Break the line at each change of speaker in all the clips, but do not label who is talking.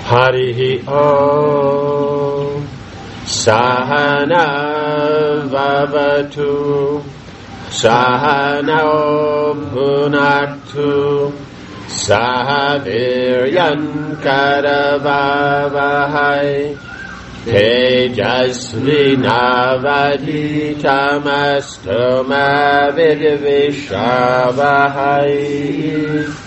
Harihi Om Sahana Vavatu Sahana Bhunaktu Sahaviryan Karavavahai Tejasvi Navaditamastu Mavidvishavahai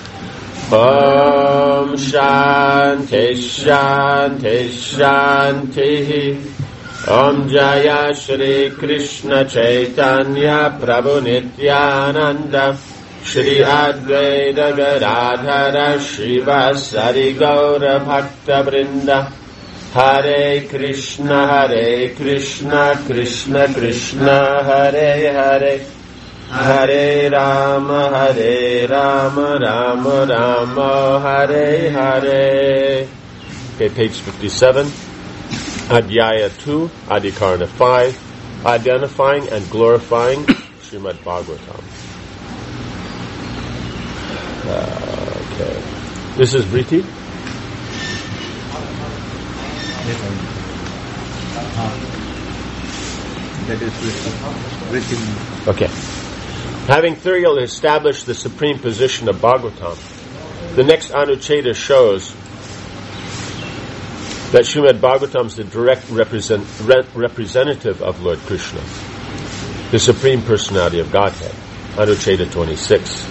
Om Shanti Shanti Shanti Om Jaya Shri Krishna Chaitanya Prabhu Nityananda Shri Advaita Gadadhara Shivasari Gaura Bhakta Vrinda Hare Krishna Krishna Krishna Hare Hare Hare Rama Rama Rama Hare Hare. Okay, page 57. Adhyaya 2, Adhikarana 5, identifying and glorifying Srimad Bhagavatam. Okay. This is Briti?
That is written.
Okay. Having thoroughly established the supreme position of Bhagavatam, the next Anucheta shows that Srimad Bhagavatam is the direct representative of Lord Krishna, the Supreme Personality of Godhead. Anucheta 26.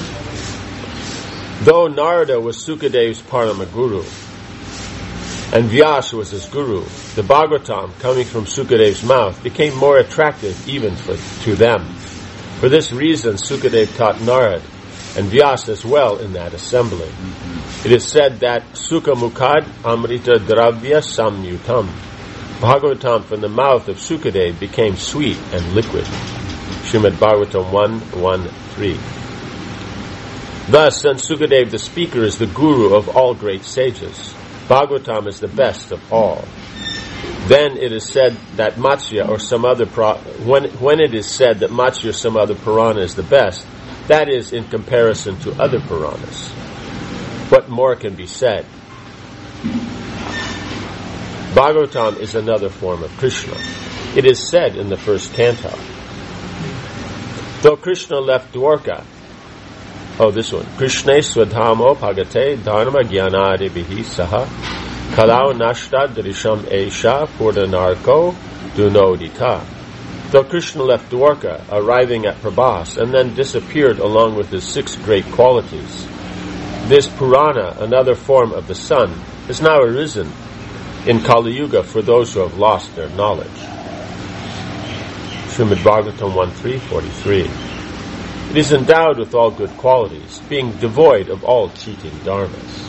Though Narada was Sukadev's Parama Guru, and Vyasa was his guru, the Bhagavatam, coming from Sukadev's mouth, became more attractive even to them. For this reason, Sukadev taught Narad and Vyasa as well in that assembly. It is said that Sukha Mukhad Amrita Dravya Samyutam, Bhagavatam from the mouth of Sukadev became sweet and liquid. Srimad Bhagavatam 1:1-3. Thus, since Sukadev the speaker is the guru of all great sages, Bhagavatam is the best of all. Then it is said that Matsya or some other when it is said that Matsya or some other Purana is the best, that is in comparison to other Puranas. What more can be said? Bhagavatam is another form of Krishna. It is said in the first canto. Though Krishna left Dwarka, Krishna Swadhamo Bhagate Dharma Jnanadi Bihi Saha Kalau Nashta Drisham Esha Purdanarko Dunodita. Though Krishna left Dwarka, arriving at Prabhas, and then disappeared along with his 6 great qualities, this Purana, another form of the sun, has now arisen in Kali Yuga for those who have lost their knowledge. Srimad Bhagavatam 1:3-43. It is endowed with all good qualities, being devoid of all cheating dharmas.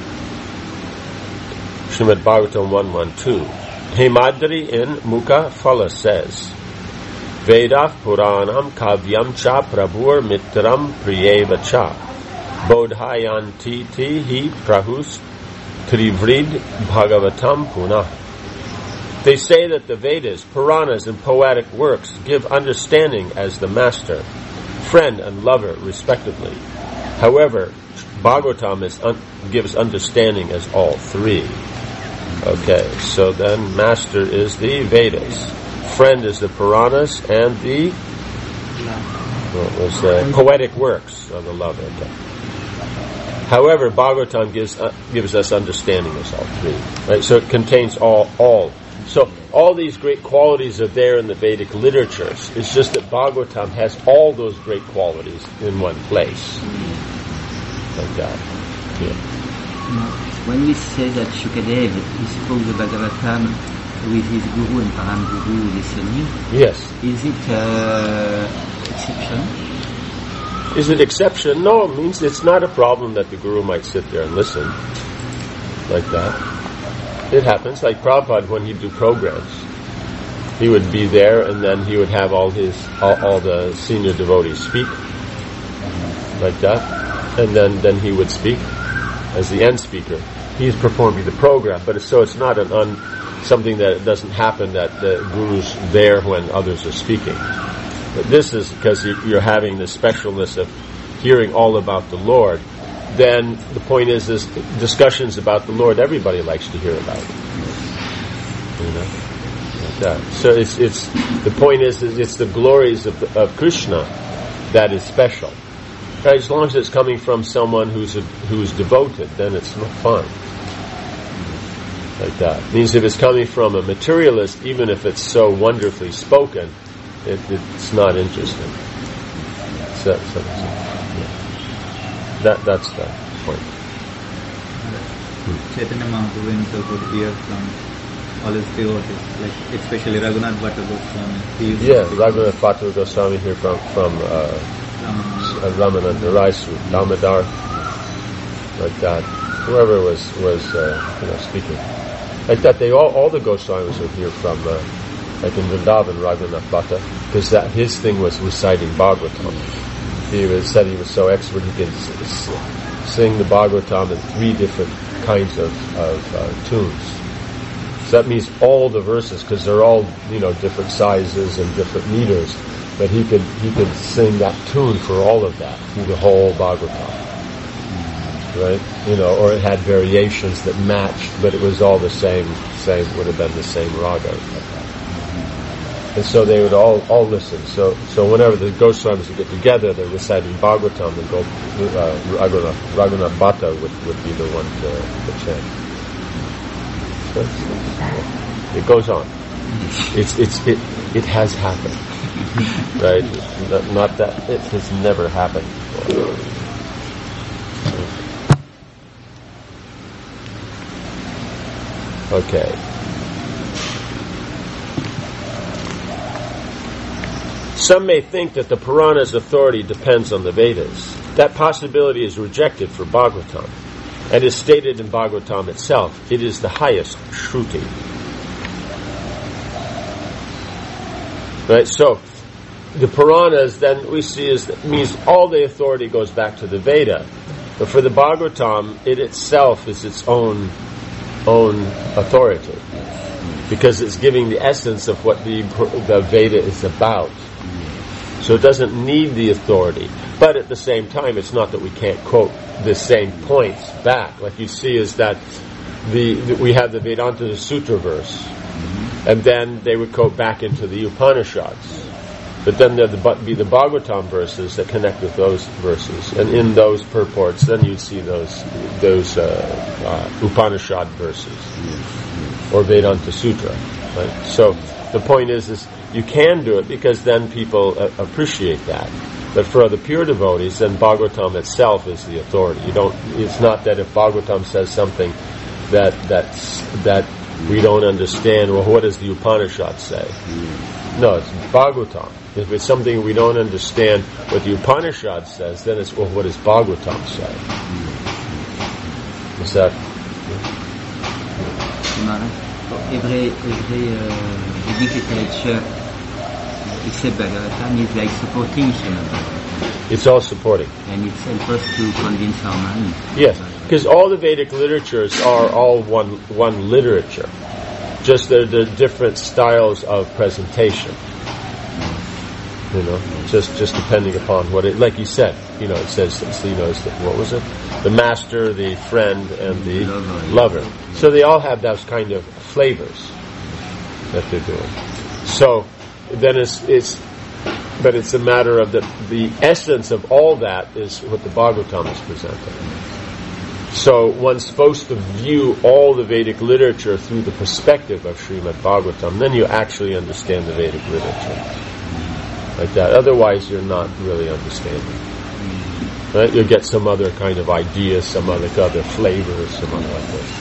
Srimad Bhagavatam 1:1-2. Hemadri in Mukha Phala says, Vedah Puranam Kavyam Cha Prabhur Mitram Priyeva Cha Bodhayanti Hi Prahus Trivrid Bhagavatam Punah. They say that the Vedas, Puranas, and poetic works give understanding as the master, friend and lover, respectively. However, Bhagavatam gives understanding as all 3. Okay, so then master is the Vedas, friend is the Puranas, and the poetic works of the lover. Okay. However, Bhagavatam gives us understanding as all 3. Right? So it contains all. So all these great qualities are there in the Vedic literatures. It's just that Bhagavatam has all those great qualities in one place. Like that. Yeah.
When we say that Shukadev spoke the Bhagavatam with his guru and Param Guru listening,
yes.
Is it exception?
Is it exception? No, it means it's not a problem that the guru might sit there and listen like that. It happens, like Prabhupada when he'd do programs. He would be there and then he would have all the senior devotees speak like that, and then he would speak as the end speaker. He's performing the program, but it's not something that doesn't happen that the guru's there when others are speaking. But this is because you're having the specialness of hearing all about the Lord, then the point is discussions about the Lord everybody likes to hear about. Like that. So it's the point is it's the glories of Krishna that is special. Right? As long as it's coming from someone who's devoted, then it's not fine. Like that. It means if it's coming from a materialist, even if it's so wonderfully spoken, it's not interesting. That's the point.
Chaitanya Mahaprabhu himself would hear from all his devotees, like especially Raghunath Bhatta Goswami.
Raghunath Bhatta Goswami here from Ramana Raisu, Damodar, like that. Whoever was speaking. Like that, all the Goswamis would hear from, like in Vrindavan, Raghunath Bhatta, because his thing was reciting Bhagavatam. He said he was so expert he could sing the Bhagavatam in 3 different kinds of tunes. So that means all the verses, because they're all different sizes and different meters. But he could sing that tune for all of that through the whole Bhagavatam. Right? Or it had variations that matched, but it was all the same would have been the same raga. And so they would all listen. So whenever the Goswamis would get together, they're reciting Bhagavatam, and Raghunath Bhatta would be the one to chant. So it goes on. It has happened. Right? Not that it has never happened before. Okay. Some may think that the Purana's authority depends on the Vedas. That possibility is rejected for Bhagavatam, and is stated in Bhagavatam itself. It is the highest Shruti. Right? So, the Puranas, then we see, means all the authority goes back to the Veda. But for the Bhagavatam, it itself is its own authority, because it's giving the essence of what the Veda is about. So it doesn't need the authority. But at the same time, it's not that we can't quote the same points back. Like you see is that we have the Vedanta Sutra verse, and then they would quote back into the Upanishads. But then there'd be the Bhagavatam verses that connect with those verses, and in those purports, then you'd see those Upanishad verses or Vedanta Sutra. Right? So the point is you can do it because then people appreciate that. But for the pure devotees, then Bhagavatam itself is the authority. It's not that if Bhagavatam says something that we don't understand. Well, what does the Upanishad say? No, it's Bhagavatam. If it's something we don't understand what the Upanishad says, then it's, well, what does Bhagavatam say? Is that...
Every Vedic literature, except Bhagavatam, is like supporting Srimad Bhagavatam.
It's all supporting.
And it helps us to convince our mind.
Yes, because all the Vedic literatures are all one literature. Just the different styles of presentation. Just depending upon what it, like you said, it says, what was it? The master, the friend, and the lover. So they all have those kind of flavors that they're doing. So then but it's a matter of the essence of all that is what the Bhagavatam is presenting. So one's supposed to view all the Vedic literature through the perspective of Srimad Bhagavatam. Then you actually understand the Vedic literature. Like that. Otherwise, you're not really understanding. Right? You'll get some other kind of idea, some other flavor, some other like this.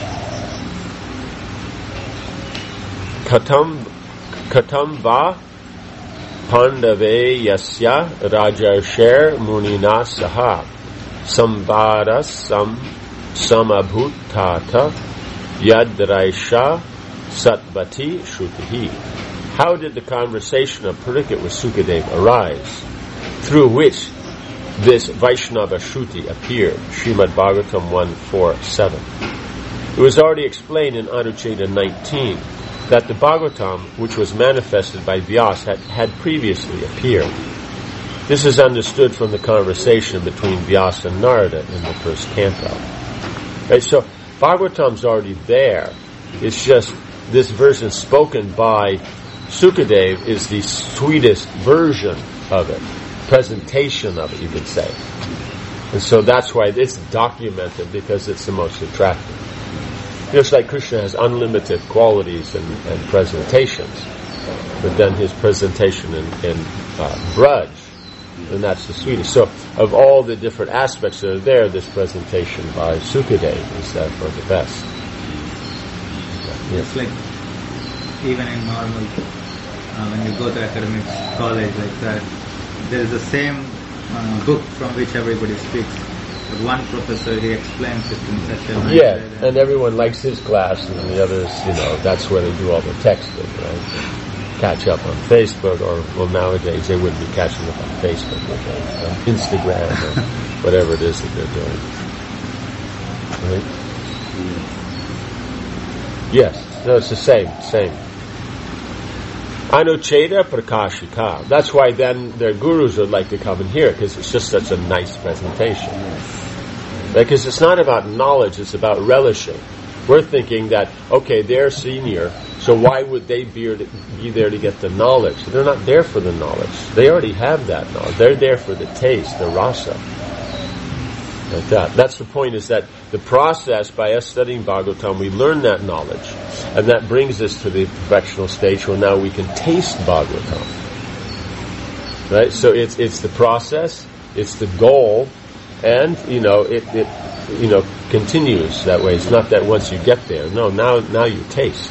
Katam va pandave yasya rajarsher munina saha samvara samabhutata yadraisha satvati shrutihi. How did the conversation of Parikshit with Sukadeva arise, through which this Vaishnava Shruti appeared? Srimad Bhagavatam 1.4.7. It was already explained in Anucheda 19 that the Bhagavatam, which was manifested by Vyasa, had previously appeared. This is understood from the conversation between Vyasa and Narada in the first canto. Right, so Bhagavatam's already there. It's just this version spoken by Sukadeva is the sweetest version of it, presentation of it, you could say. And so that's why it's documented, because it's the most attractive. Just like Krishna has unlimited qualities and presentations, but then his presentation in Braj, and that's the sweetest. So of all the different aspects that are there, this presentation by Sukadeva is therefore the best.
It's like even in normal, when you go to academic college like that, there is the same book from which everybody speaks. But one professor, he explains it in such a nice way.
And everyone likes his class, and the others, that's where they do all the texting, right? Catch up on Facebook, or, well, nowadays they wouldn't be catching up on Facebook, but on Instagram, or whatever it is that they're doing. Right? Yes. No, it's the same. Anucheda Prakashika. That's why then their gurus would like to come and hear it, because it's just such a nice presentation. Because it's not about knowledge, it's about relishing. We're thinking that, okay, they're senior, so why would they be there to get the knowledge? They're not there for the knowledge. They already have that knowledge. They're there for the taste, the rasa. Like that. That's the point, is that the process, by us studying Bhagavatam, we learn that knowledge. And that brings us to the perfectional stage where now we can taste Bhagavatam. Right? So it's the process, it's the goal, and, it continues that way. It's not that once you get there. No, now you taste.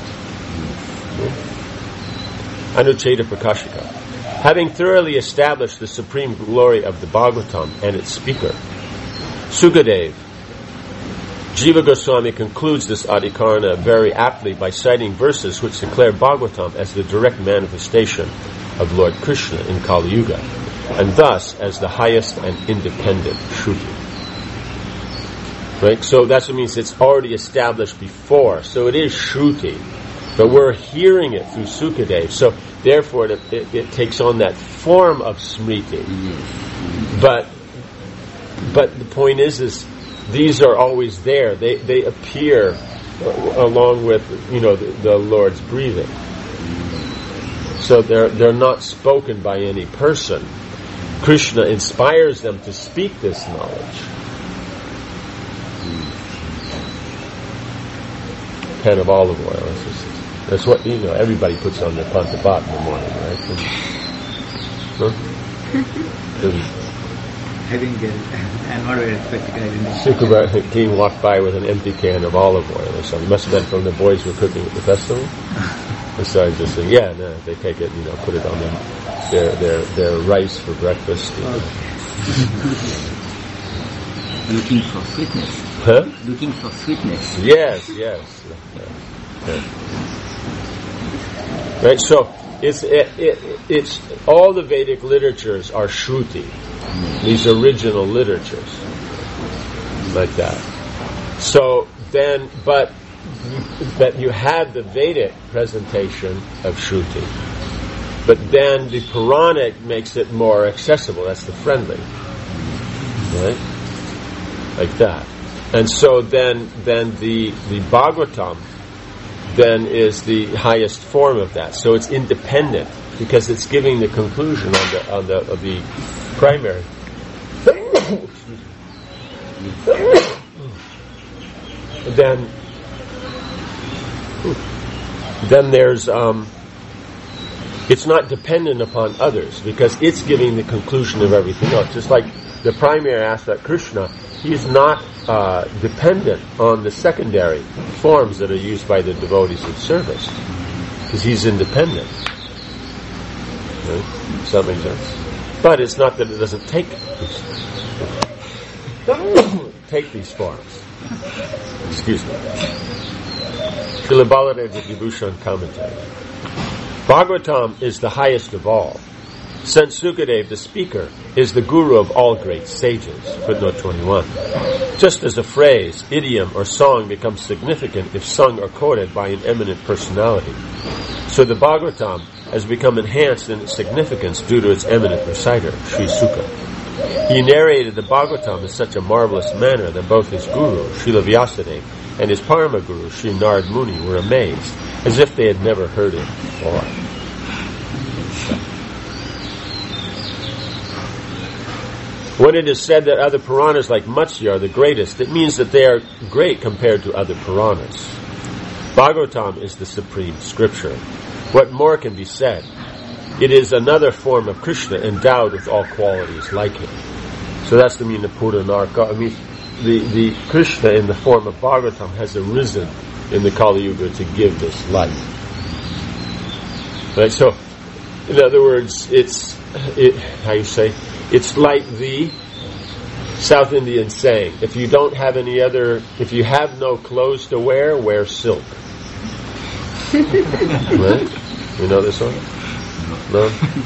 Anucheda Prakashika. Having thoroughly established the supreme glory of the Bhagavatam and its speaker, Sukadeva, Jiva Goswami concludes this Adhikarana very aptly by citing verses which declare Bhagavatam as the direct manifestation of Lord Krishna in Kali Yuga, and thus as the highest and independent Shruti. Right? So that's what it means. It's already established before. So it is Shruti, but we're hearing it through Sukadeva. So therefore it takes on that form of Smriti. But the point is these are always there. They appear along with the Lord's breathing. So they're not spoken by any person. Krishna inspires them to speak this knowledge. Pan of olive oil. That's what everybody puts on their pantabat in the morning, right?
I didn't get it. I'm not very expecting.
Sukadeva King walked by with an empty can of olive oil or something. Must have been from the boys who were cooking at the festival. And so I just said, they take it, put it on their rice for breakfast.
Looking for sweetness.
Huh?
Looking for sweetness.
Yes. Right. So it's all the Vedic literatures are Shruti. These original literatures, like that. So then, but you had the Vedic presentation of Shruti, but then the Puranic makes it more accessible. That's the friendly, right? Like that. And so then the Bhagavatam then is the highest form of that. So it's independent because it's giving the conclusion of the primary. Then there's it's not dependent upon others because it's giving the conclusion of everything else. Just like the primary aspect, Krishna, he is not dependent on the secondary forms that are used by the devotees of service because he's independent. Right? Does that make sense? But it's not that it doesn't take these forms. Excuse me. Srila Baladeva Vibhushan commentary. Bhagavatam is the highest of all. Since Sukadeva, the speaker, is the guru of all great sages. Footnote 21. Just as a phrase, idiom, or song becomes significant if sung or quoted by an eminent personality, so the Bhagavatam has become enhanced in its significance due to its eminent reciter, Sri Suka. He narrated the Bhagavatam in such a marvelous manner that both his guru, Srila Vyasadeva, and his Parama Guru, Sri Narad Muni, were amazed, as if they had never heard it before. When it is said that other Puranas like Matsya are the greatest, it means that they are great compared to other Puranas. Bhagavatam is the supreme scripture. What more can be said? It is another form of Krishna endowed with all qualities like him. So that's the meaning of Puranarka. I mean, the Krishna in the form of Bhagavatam has arisen in the Kali Yuga to give this light. Right? So, in other words, it's like the South Indian saying, if you have no clothes to wear silk. Right? You know this one? No?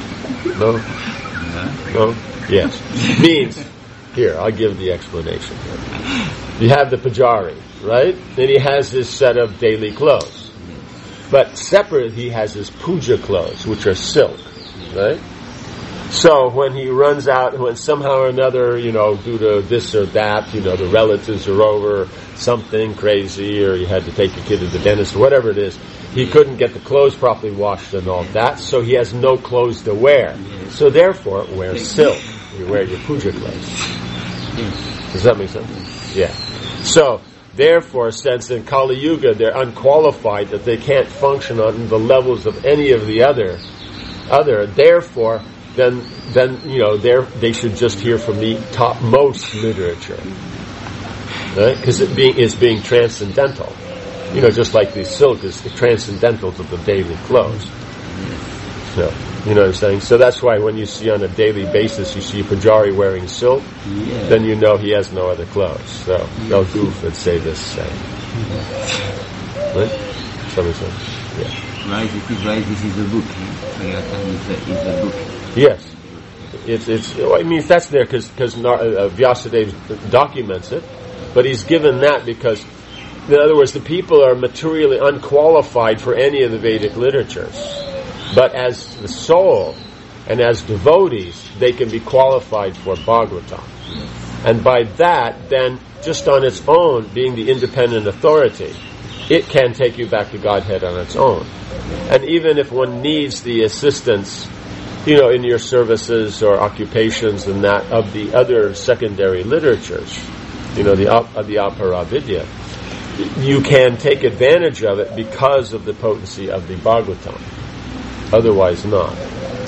Yes. Means, here, I'll give the explanation. You have the Pujari, right? Then he has his set of daily clothes. But separate, he has his puja clothes, which are silk, right? So when he runs out, when somehow or another, due to this or that, the relatives are over, something crazy, or you had to take your kid to the dentist, or whatever it is, he couldn't get the clothes properly washed and all that, so he has no clothes to wear. So therefore, wear silk. You wear your puja clothes. Does that make sense? Yeah. So, therefore, since in Kali Yuga they're unqualified, that they can't function on the levels of any of the other, therefore, then they should just hear from the topmost literature, right? Because it's being transcendental, just like the silk is transcendental to the daily clothes. So, you know what I'm saying? So that's why when you see on a daily basis, you see Pujari wearing silk, then you know he has no other clothes. So they'll goof and say this same. Right? Something. Yeah.
Right, this is a book. It's a book.
Yes. It's that's there because Vyasadeva documents it, but he's given that because, in other words, the people are materially unqualified for any of the Vedic literatures. But as the soul and as devotees, they can be qualified for Bhagavatam. And by that, then, just on its own, being the independent authority, it can take you back to Godhead on its own. And even if one needs the assistance, in your services or occupations and that of the other secondary literatures, the Aparavidya, you can take advantage of it because of the potency of the Bhagavatam. Otherwise not.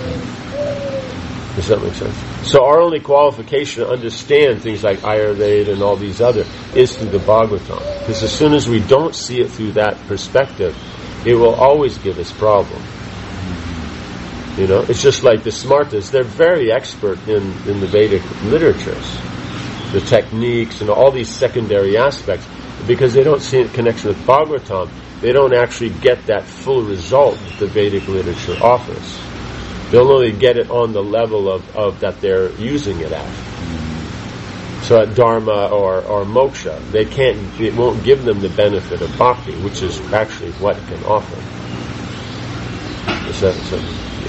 Does that make sense? So our only qualification to understand things like Ayurveda and all these other is through the Bhagavatam. Because as soon as we don't see it through that perspective, it will always give us problem. It's just like the Smartas. They're very expert in the Vedic literatures, the techniques and all these secondary aspects. Because they don't see a connection with Bhagavatam, they don't actually get that full result that the Vedic literature offers. They'll only get it on the level of that they're using it at. So at Dharma or Moksha, it won't give them the benefit of Bhakti, which is actually what it can offer. Is that so?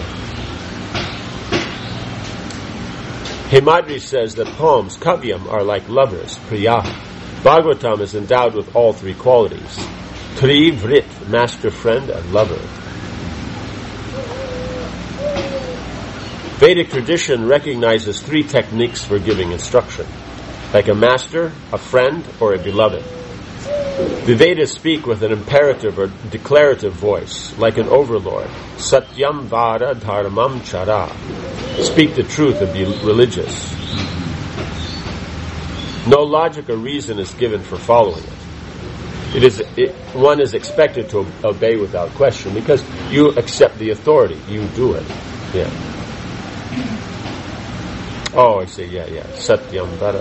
Yeah. Hemadri says that poems, kavyam, are like lovers, priyaha. Bhagavatam is endowed with all three qualities. Tri Vrit, master, friend, and lover. Vedic tradition recognizes three techniques for giving instruction, like a master, a friend, or a beloved. The Vedas speak with an imperative or declarative voice, like an overlord. Satyam vada dharmam chara. Speak the truth and be religious. No logic or reason is given for following it. One is expected to obey without question because you accept the authority. You do it. Yeah. Oh, I see. Yeah. Satyam vada.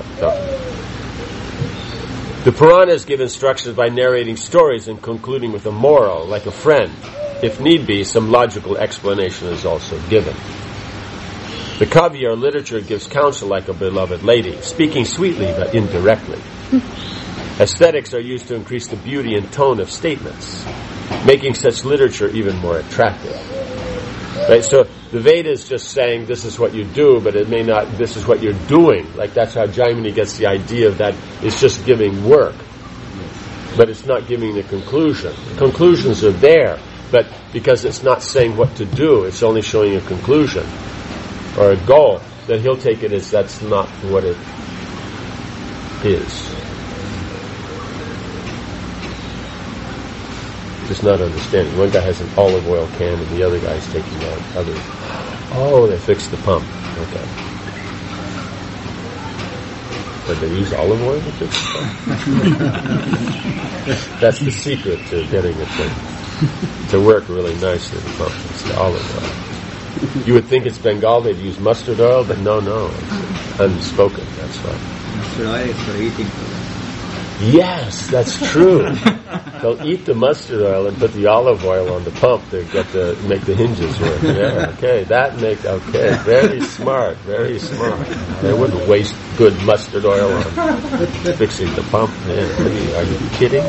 The Puranas give instructions by narrating stories and concluding with a moral, like a friend. If need be, some logical explanation is also given. The kavya or literature gives counsel like a beloved lady, speaking sweetly but indirectly. Aesthetics are used to increase the beauty and tone of statements, making such literature even more attractive. Right? So the Veda is just saying this is what you do, but it may not, this is what you're doing. Like that's how Jaimini gets the idea of that it's just giving work. But it's not giving the conclusion. The conclusions are there, but because it's not saying what to do, it's only showing a conclusion or a goal, that he'll take it as that's not what it is. Just not understanding. One guy has an olive oil can and the other guy's taking out others. Oh, they fixed the pump. Okay. But they use olive oil to fix the pump? That's the secret to getting it to work really nicely, the pump. It's the olive oil. You would think it's Bengal, they'd use mustard oil, but no, it's unspoken, that's why.
Mustard oil is for eating.
Yes, that's true. They'll eat the mustard oil and put the olive oil on the pump to make the hinges work. Yeah, okay, very smart, very smart. They wouldn't waste good mustard oil on fixing the pump. Man, are you kidding?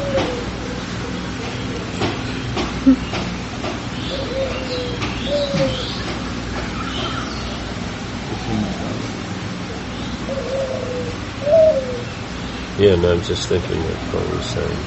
Yeah, and I'm just thinking of what we're saying.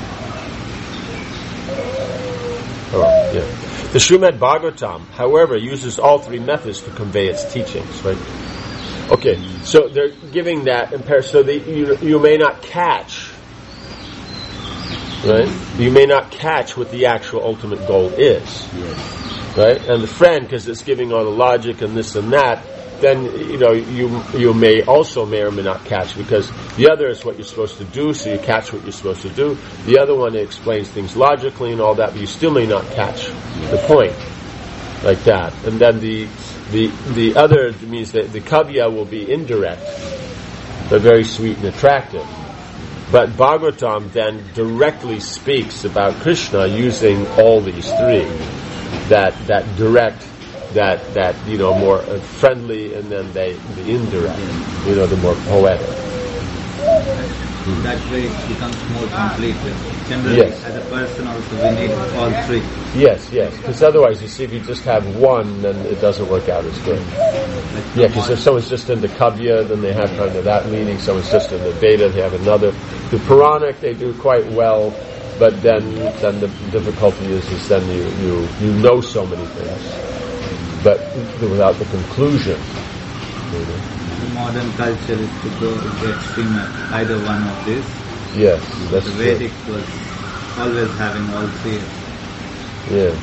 Oh, yeah. The Srimad Bhagavatam, however, uses all three methods to convey its teachings, right? Okay, so they're giving that so that you may not catch, right? You may not catch what the actual ultimate goal is, right? And the friend, because it's giving all the logic and this and that, then you may or may not catch, because the other is what you're supposed to do, so you catch what you're supposed to do. The other one explains things logically and all that, but you still may not catch the point like that. And then the other means that the kavya will be indirect, but very sweet and attractive. But Bhagavatam then directly speaks about Krishna using all these three, that direct, that more friendly, and then the indirect, the more poetic.
That way it becomes more complete. Generally, yes. As a person also, we need all three.
Yes, because otherwise, you see, if you just have one, then it doesn't work out as good. Yeah, because if someone's just into Kavya, then they have kind of that meaning. Someone's just into Veda, they have another. The Puranic, they do quite well, but then the difficulty is then you know so many things, but without the conclusion.
The modern culture is to go to the extreme of either one of these.
Yes, that's
the Vedic was always having all three together.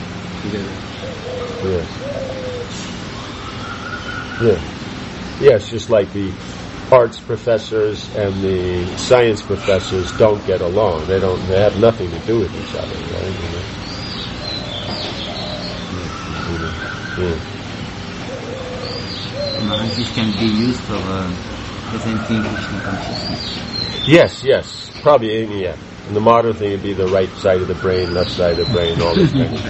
Yeah, it's just like the arts professors and the science professors don't get along. They have nothing to do with each other, right?
This can be used for presenting Krishna consciousness.
Yes. Probably, yeah. And the modern thing would be the right side of the brain, left side of the brain, all this kind of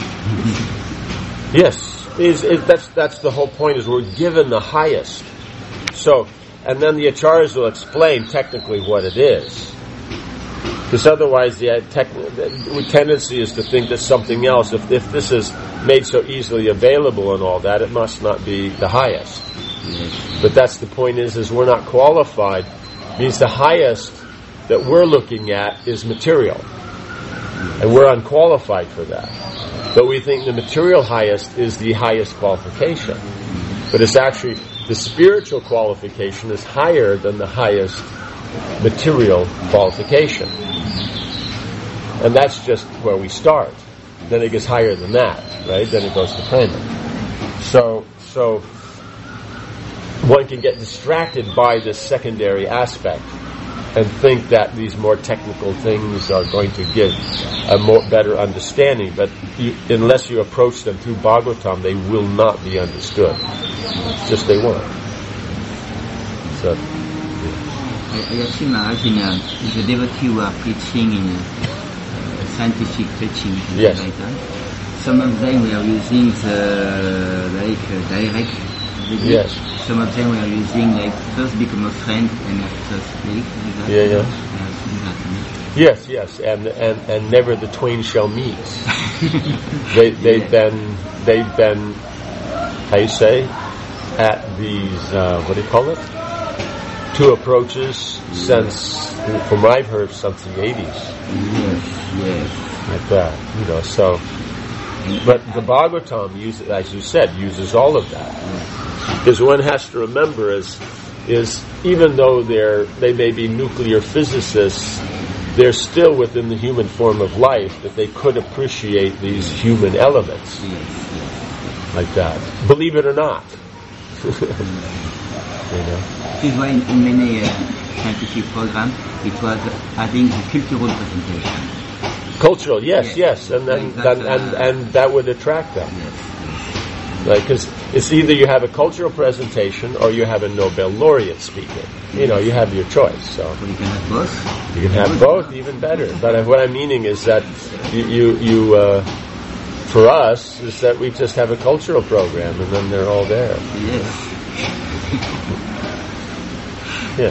jazz. Yes, that's the whole point, is we're given the highest. So, and then the acharyas will explain technically what it is. Because otherwise the tendency is to think that something else, if this is made so easily available and all that, it must not be the highest. But that's the point, is we're not qualified. It means the highest that we're looking at is material. And we're unqualified for that. But we think the material highest is the highest qualification. But it's actually, the spiritual qualification is higher than the highest material qualification. And that's just where we start. Then it gets higher than that, right? Then it goes to prema. So one can get distracted by this secondary aspect and think that these more technical things are going to give a better understanding. But unless you approach them through Bhagavatam, they will not be understood. It's just they won't. So,
I see Maharaj in the devotee who are preaching in scientific preaching.
Yes.
Like that. Some of them were using the direct
Yes.
Some of them were using like first become a friend and after speak like that.
Yeah.
Yes,
Yes, and never the twain shall meet. They've been, how you say, at these what do you call it? Two approaches since, from what I've heard, since the 80s.
Yes.
Like that, so. But the Bhagavatam, as you said, uses all of that. Because one has to remember is even though they may be nuclear physicists, they're still within the human form of life, that they could appreciate these human elements. Like that. Believe it or not.
This is why in many scientific programs it was having a cultural presentation.
Cultural, yes, and that would attract them. Right, because it's either you have a cultural presentation or you have a Nobel laureate speaking. You have your choice. So
you can have both.
You can have both, even better. But what I'm meaning is that you for us is that we just have a cultural program and then they're all there.
Yes.
Yeah.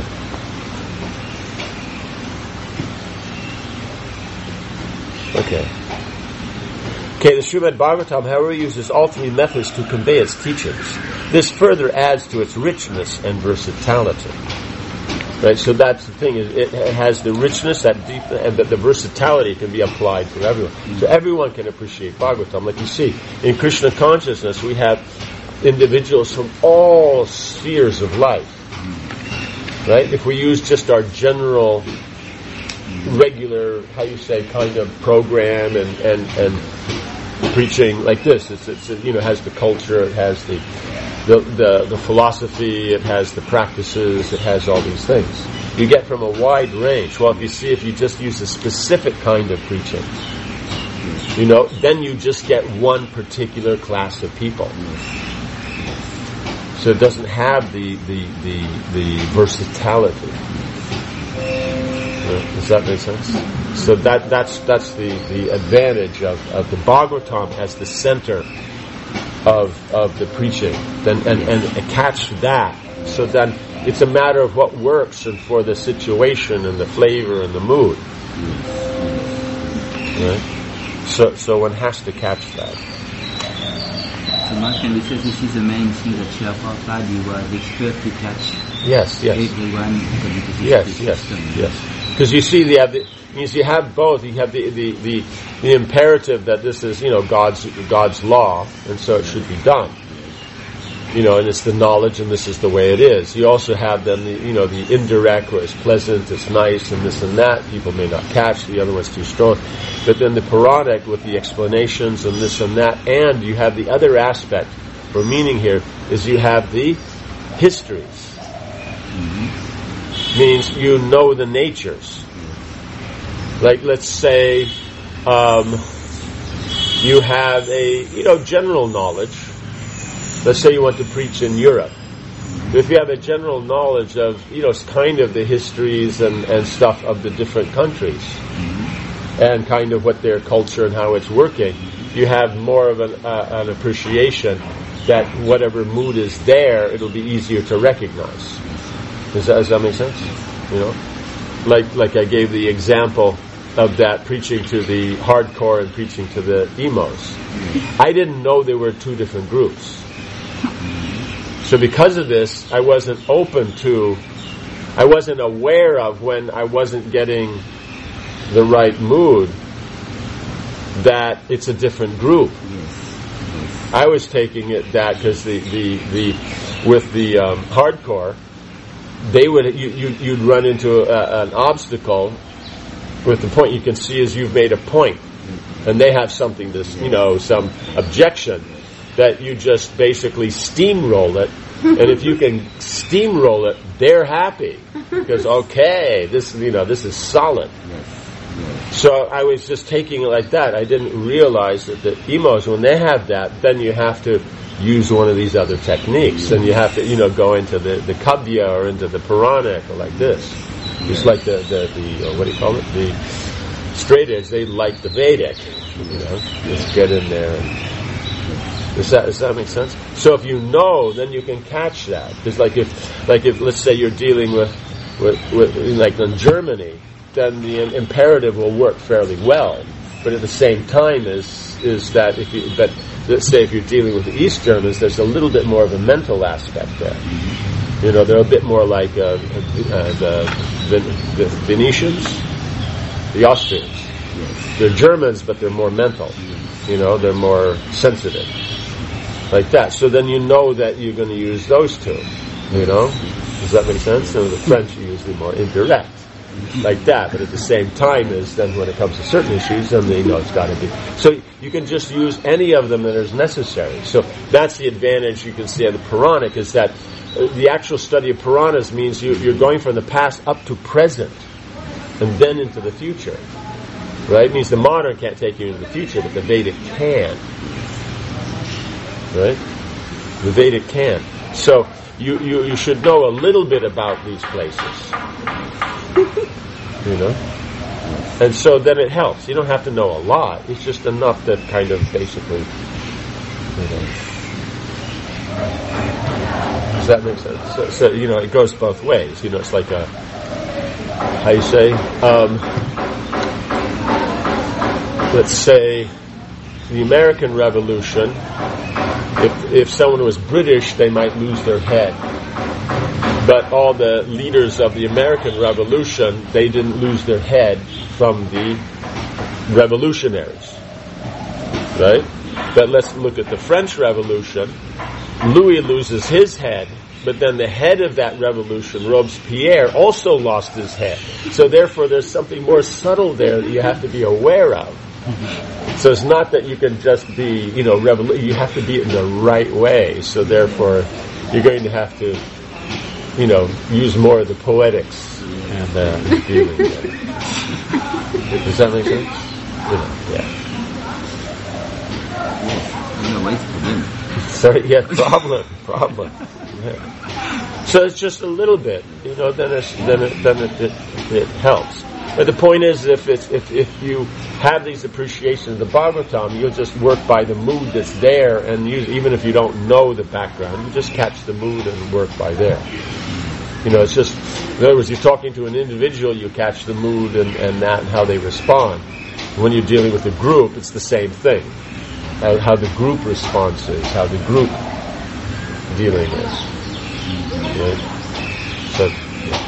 Okay, the Srimad Bhagavatam, however, uses all three methods to convey its teachings. This further adds to its richness and versatility. Right, so that's the thing, it has the richness, that deep, and that the versatility can be applied to everyone. So everyone can appreciate Bhagavatam. Like you see, in Krishna consciousness, we have individuals from all spheres of life. Right? If we use just our general regular, kind of program and preaching like this, it's has the culture, it has the philosophy, it has the practices, it has all these things. You get from a wide range. Well, if you just use a specific kind of preaching, then you just get one particular class of people. So it doesn't have the versatility. Does that make sense? So that's the advantage of the Bhagavatam as the center of the preaching, and attach that. So then it's a matter of what works and for the situation and the flavor and the mood. Right? So one has to catch that.
So Martin, we said this is the main thing that Srila Prabhupada, he was expert to catch everyone according to his system.
Yes. Because you see, you have both. You have the imperative that this is God's law, and so it should be done. And it's the knowledge, and this is the way it is. You also have then the indirect, where it's pleasant, it's nice, and this and that. People may not catch, the other one's too strong. But then the Puranic with the explanations and this and that, and you have the other aspect, or meaning here, is you have the histories. Means you know the natures. Like, let's say, you have a, general knowledge. Let's say you want to preach in Europe. If you have a general knowledge of, kind of the histories and stuff of the different countries, and kind of what their culture and how it's working, you have more of an appreciation that whatever mood is there, it'll be easier to recognize. Does that make sense? Like I gave the example of that preaching to the hardcore and preaching to the emos. I didn't know there were two different groups. So because of this, I wasn't aware of when I wasn't getting the right mood that it's a different group. I was taking it that because with the hardcore, they would you'd run into an obstacle with the point you can see is you've made a point, and they have something to some objection that you just basically steamroll it, and if you can steamroll it, they're happy because this is solid. So I was just taking it like that. I didn't realize that the emos, when they have that, then you have to use one of these other techniques, and you have to go into the Kavya or into the Puranic or like this. It's like the what do you call it? The straight edge. They like the Vedic. Just get in there. Does that make sense? So if you know, then you can catch that. Because like if let's say you're dealing with like in Germany, then the imperative will work fairly well. But at the same time is that but let's say if you're dealing with the East Germans, there's a little bit more of a mental aspect there. You know, they're a bit more like the Venetians, the Austrians. They're Germans, but they're more mental. You know, they're more sensitive. Like that. So then you know that you're going to use those two. You know? Does that make sense? So the French are usually more indirect. Like that. But at the same time is then when it comes to certain issues, then they know it's got to be. So you can just use any of them that is necessary. So that's the advantage you can see of the Puranic, is that the actual study of Puranas means you're going from the past up to present and then into the future. Right? It means the modern can't take you into the future, but the Vedic can. Right? The Vedic can. So you should know a little bit about these places. You know? And so then it helps. You don't have to know a lot. It's just enough that kind of basically, you know. Does that make sense? So you know, it goes both ways. You know, it's like a, how you say, let's say the American Revolution, if someone was British, they might lose their head. But all the leaders of the American Revolution, they didn't lose their head from the revolutionaries. Right? But let's look at the French Revolution. Louis loses his head, but then the head of that revolution, Robespierre, also lost his head. So therefore there's something more subtle there that you have to be aware of. So it's not that you can just be, you know, you have to be in the right way. So therefore you're going to have to, you know, use more of the poetics and dealing with it. Does that make sense? You know, yeah. Sorry, yeah, problem. Yeah. So it's just a little bit, you know. Then it helps. But the point is, if you have these appreciations of the Bhagavatam, you'll just work by the mood that's there, and even if you don't know the background, you just catch the mood and work by there. You know, it's just, in other words, you're talking to an individual, you catch the mood and that and how they respond. When you're dealing with a group, it's the same thing. How the group response is, how the group dealing is. Right? So, yeah.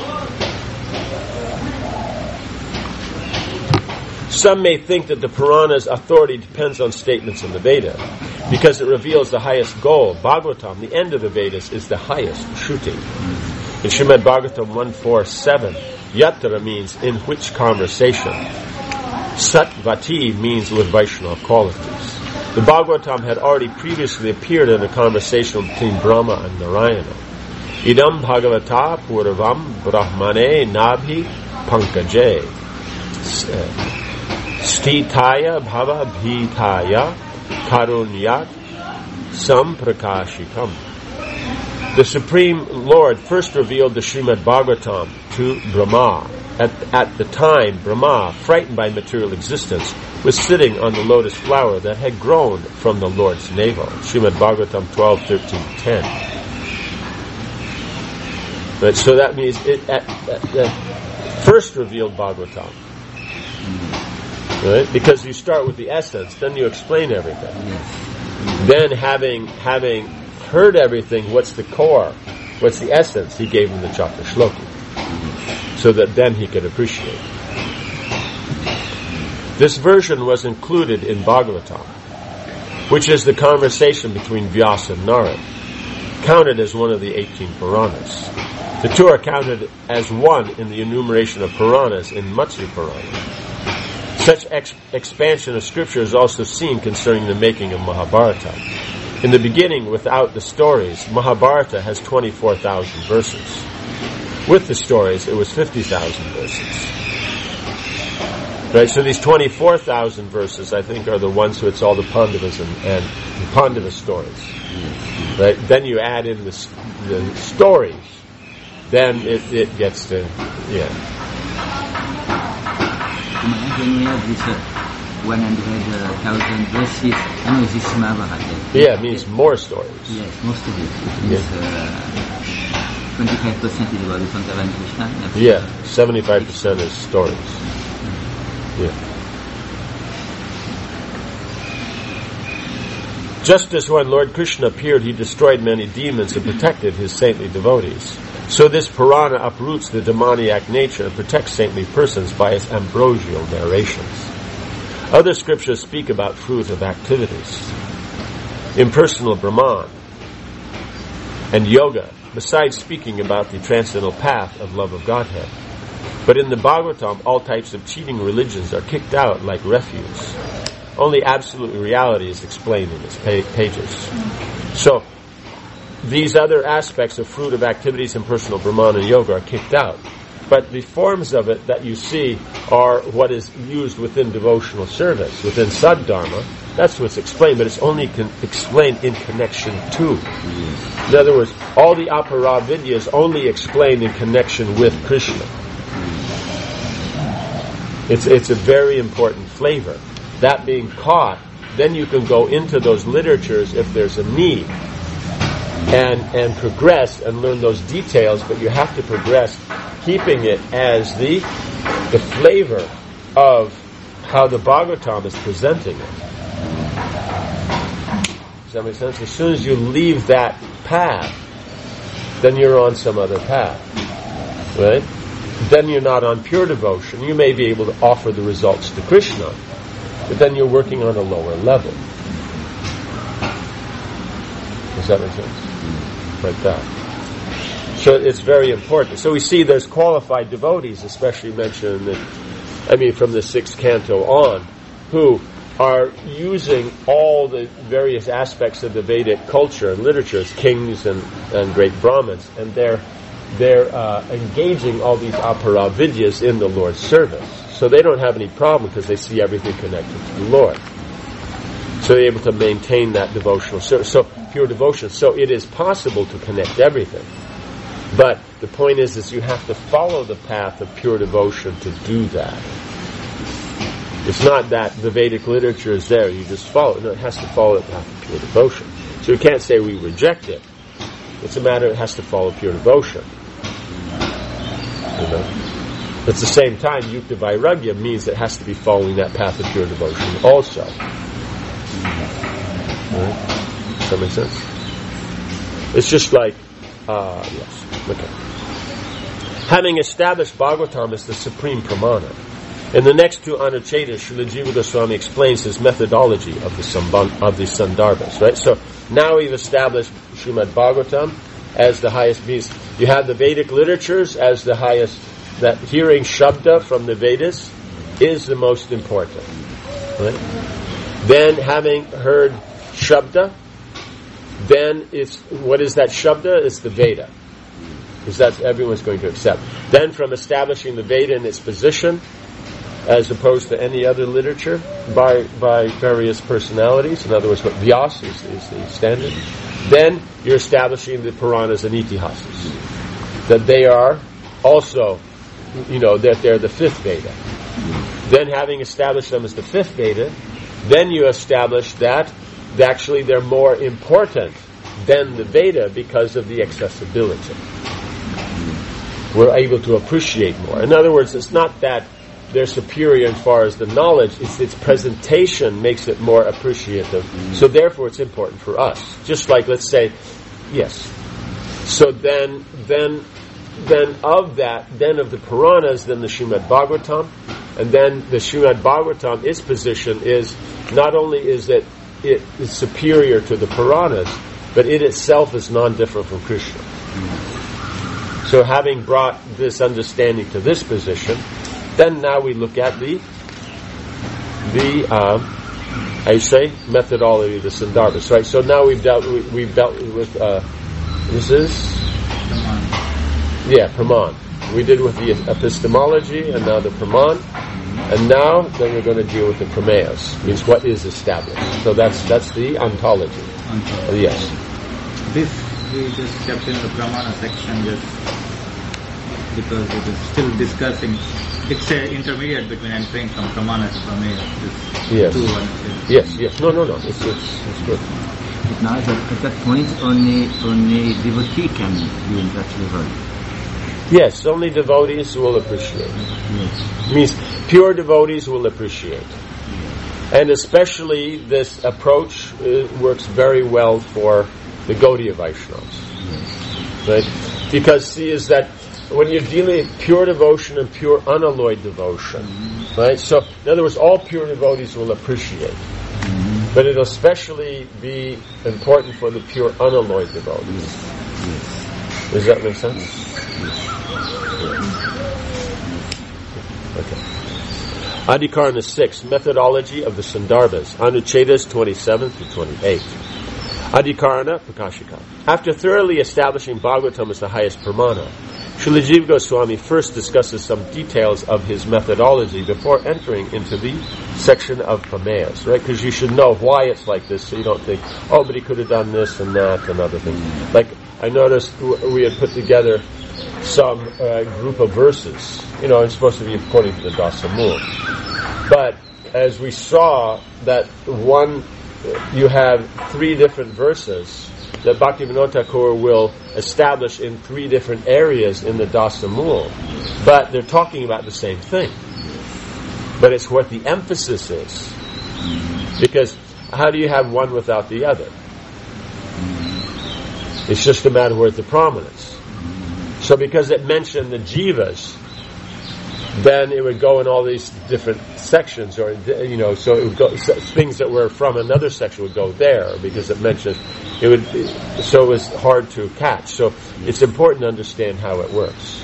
Some may think that the Purana's authority depends on statements in the Veda, because it reveals the highest goal. Bhagavatam, the end of the Vedas, is the highest, Shruti. In Srimad Bhagavatam 147, Yatra means in which conversation. Satvati means with Vaishnava qualities. The Bhagavatam had already previously appeared in a conversation between Brahma and Narayana. Idam Bhagavata Purvam Brahmane Nabhi Pankaje Stitaya Bhava Bhitaya Karunyat Samprakashikam. The Supreme Lord first revealed the Srimad Bhagavatam to Brahma. At the time, Brahma, frightened by material existence, was sitting on the lotus flower that had grown from the Lord's navel. Srimad Bhagavatam 12:13-10. But so that means it first revealed Bhagavatam. Right? Because you start with the essence, then you explain everything. Then having heard everything, what's the core? What's the essence? He gave him the Chakra Shloki. So that then he could appreciate. This version was included in Bhagavatam, which is the conversation between Vyasa and Narad, counted as one of the 18 Puranas. The two are counted as one in the enumeration of Puranas in Matsya Purana. Such expansion of scripture is also seen concerning the making of Mahabharata. In the beginning, without the stories, Mahabharata has 24,000 verses. With the stories, it was 50,000 verses. Right, so these 24,000 verses, I think, are the ones who it's all the Pandavas and the Pandava stories. Right, then you add in the stories, then it gets to, yeah.
When we have this 100,000 verses. I know this Mahabharata.
Yeah, it means more stories.
Yes, most of it. It means 25% is about the Sankara and Krishna.
Yeah, 75% is stories. Yeah. Just as when Lord Krishna appeared, he destroyed many demons and protected his saintly devotees. So this Purana uproots the demoniac nature and protects saintly persons by its ambrosial narrations. Other scriptures speak about fruitive activities. Impersonal Brahman and yoga, besides speaking about the transcendental path of love of Godhead. But in the Bhagavatam, all types of cheating religions are kicked out like refuse. Only absolute reality is explained in its pages. So, these other aspects of fruitive activities in personal Brahman and yoga are kicked out. But the forms of it that you see are what is used within devotional service, within Saddharma. That's what's explained, but it's only explained in connection to. In other words, all the apara vidya is only explained in connection with Krishna. It's a very important flavor. That being caught, then you can go into those literatures if there's a need and progress and learn those details, but you have to progress keeping it as the flavor of how the Bhagavatam is presenting it. Does that make sense? As soon as you leave that path, then you're on some other path. Right? Then you're not on pure devotion. You may be able to offer the results to Krishna, but then you're working on a lower level. Does that make sense? Like that. So it's very important. So we see there's qualified devotees, especially mentioned from the 6th canto on, who are using all the various aspects of the Vedic culture and literature as kings and great Brahmins, and they're engaging all these apara vidyas in the Lord's service. So they don't have any problem because they see everything connected to the Lord. So they're able to maintain that devotional service. So pure devotion. So it is possible to connect everything. But the point is you have to follow the path of pure devotion to do that. It's not that the Vedic literature is there, you just follow it. No, it has to follow the path of pure devotion. So you can't say we reject it. It's a matter it has to follow pure devotion. You know? At the same time, Yukta Vairagya means it has to be following that path of pure devotion also. Right? Does that make sense? It's just like, yes, okay. Having established Bhagavatam as the supreme pramana, in the next two Anuchetas, Srila Jiva Goswami explains his methodology of the Sandarbhas, right? So now we've established Srimad Bhagavatam as the highest means. You have the Vedic literatures as the highest, that hearing Shabda from the Vedas is the most important. Right? Then having heard Shabda, then what is that Shabda? It's the Veda. Because that's everyone's going to accept. Then from establishing the Veda in its position, as opposed to any other literature, by various personalities, in other words, what Vyas is the standard, then you're establishing the Puranas and Itihasas. That they are also, that they're the fifth Veda. Then having established them as the fifth Veda, then you establish that actually they're more important than the Veda because of the accessibility. We're able to appreciate more. In other words, it's not that they're superior as far as the knowledge, it's its presentation makes it more appreciative. So therefore it's important for us. Just like, let's say, yes. So then of the Puranas, then the Srimad Bhagavatam, and then the Srimad Bhagavatam, its position is, not only is it is superior to the Puranas, but it itself is non-different from Krishna. So having brought this understanding to this position, then now we look at the methodology of the Sandarbhas, right? So now we've dealt with this is Praman. We did with the epistemology, and now the Praman, and now then we're going to deal with the Pramayas, means what is established. So that's the ontology.
Yes. This we just kept in the Pramana section. because it is still discussing. It's an intermediate between entering from Pramana to Prameya.
Yes. Yes. No. It's good.
But now at that point, only devotee can be in touch with her.
Yes, only devotees will appreciate. Yes. Means pure devotees will appreciate. And especially this approach works very well for the Gaudiya Vaishnavas. Yes. Right? Because see, is that when you're dealing with pure devotion and pure unalloyed devotion, right? So, in other words, all pure devotees will appreciate. But it'll especially be important for the pure unalloyed devotees.
Yes.
Does that make sense?
Yes.
Okay. Adhikarana 6, methodology of the Sandarbhas, Anuchedas 27 to 28. Adhikarana Prakashika. After thoroughly establishing Bhagavatam as the highest pramana, Srila Jiva Goswami first discusses some details of his methodology before entering into the section of Prameyas, right? Because you should know why it's like this, so you don't think, oh, but he could have done this and that and other things. Like, I noticed we had put together some group of verses. It's supposed to be according to the Dasamul. But as we saw that you have 3 different verses that Bhaktivinoda Thakur will establish in 3 different areas in the Dasamul, but they're talking about the same thing. But it's what the emphasis is. Because how do you have one without the other? It's just a matter where's the prominence. So because it mentioned the jivas, then it would go in all these different sections, or so it would go, so things that were from another section would go there because it mentioned it would. So it was hard to catch. So it's important to understand how it works.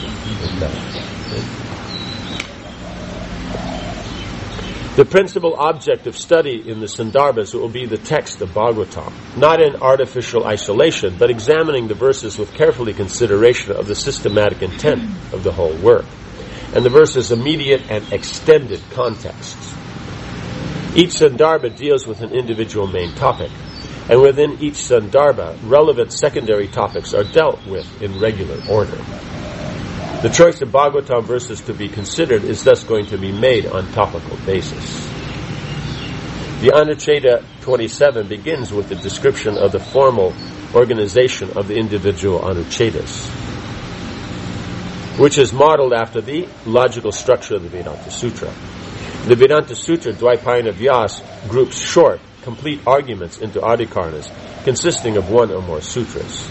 The principal object of study in the Sandarbhas will be the text of Bhagavatam, not in artificial isolation, but examining the verses with carefully consideration of the systematic intent of the whole work, and the verses' immediate and extended contexts. Each Sandarbha deals with an individual main topic, and within each Sandarbha, relevant secondary topics are dealt with in regular order. The choice of Bhagavatam verses to be considered is thus going to be made on topical basis. The Anucheda 27 begins with the description of the formal organization of the individual Anuchedas, which is modeled after the logical structure of the Vedanta Sutra. The Vedanta Sutra, Dvaipayana Vyas, groups short, complete arguments into adhikaranas, consisting of 1 or more sutras.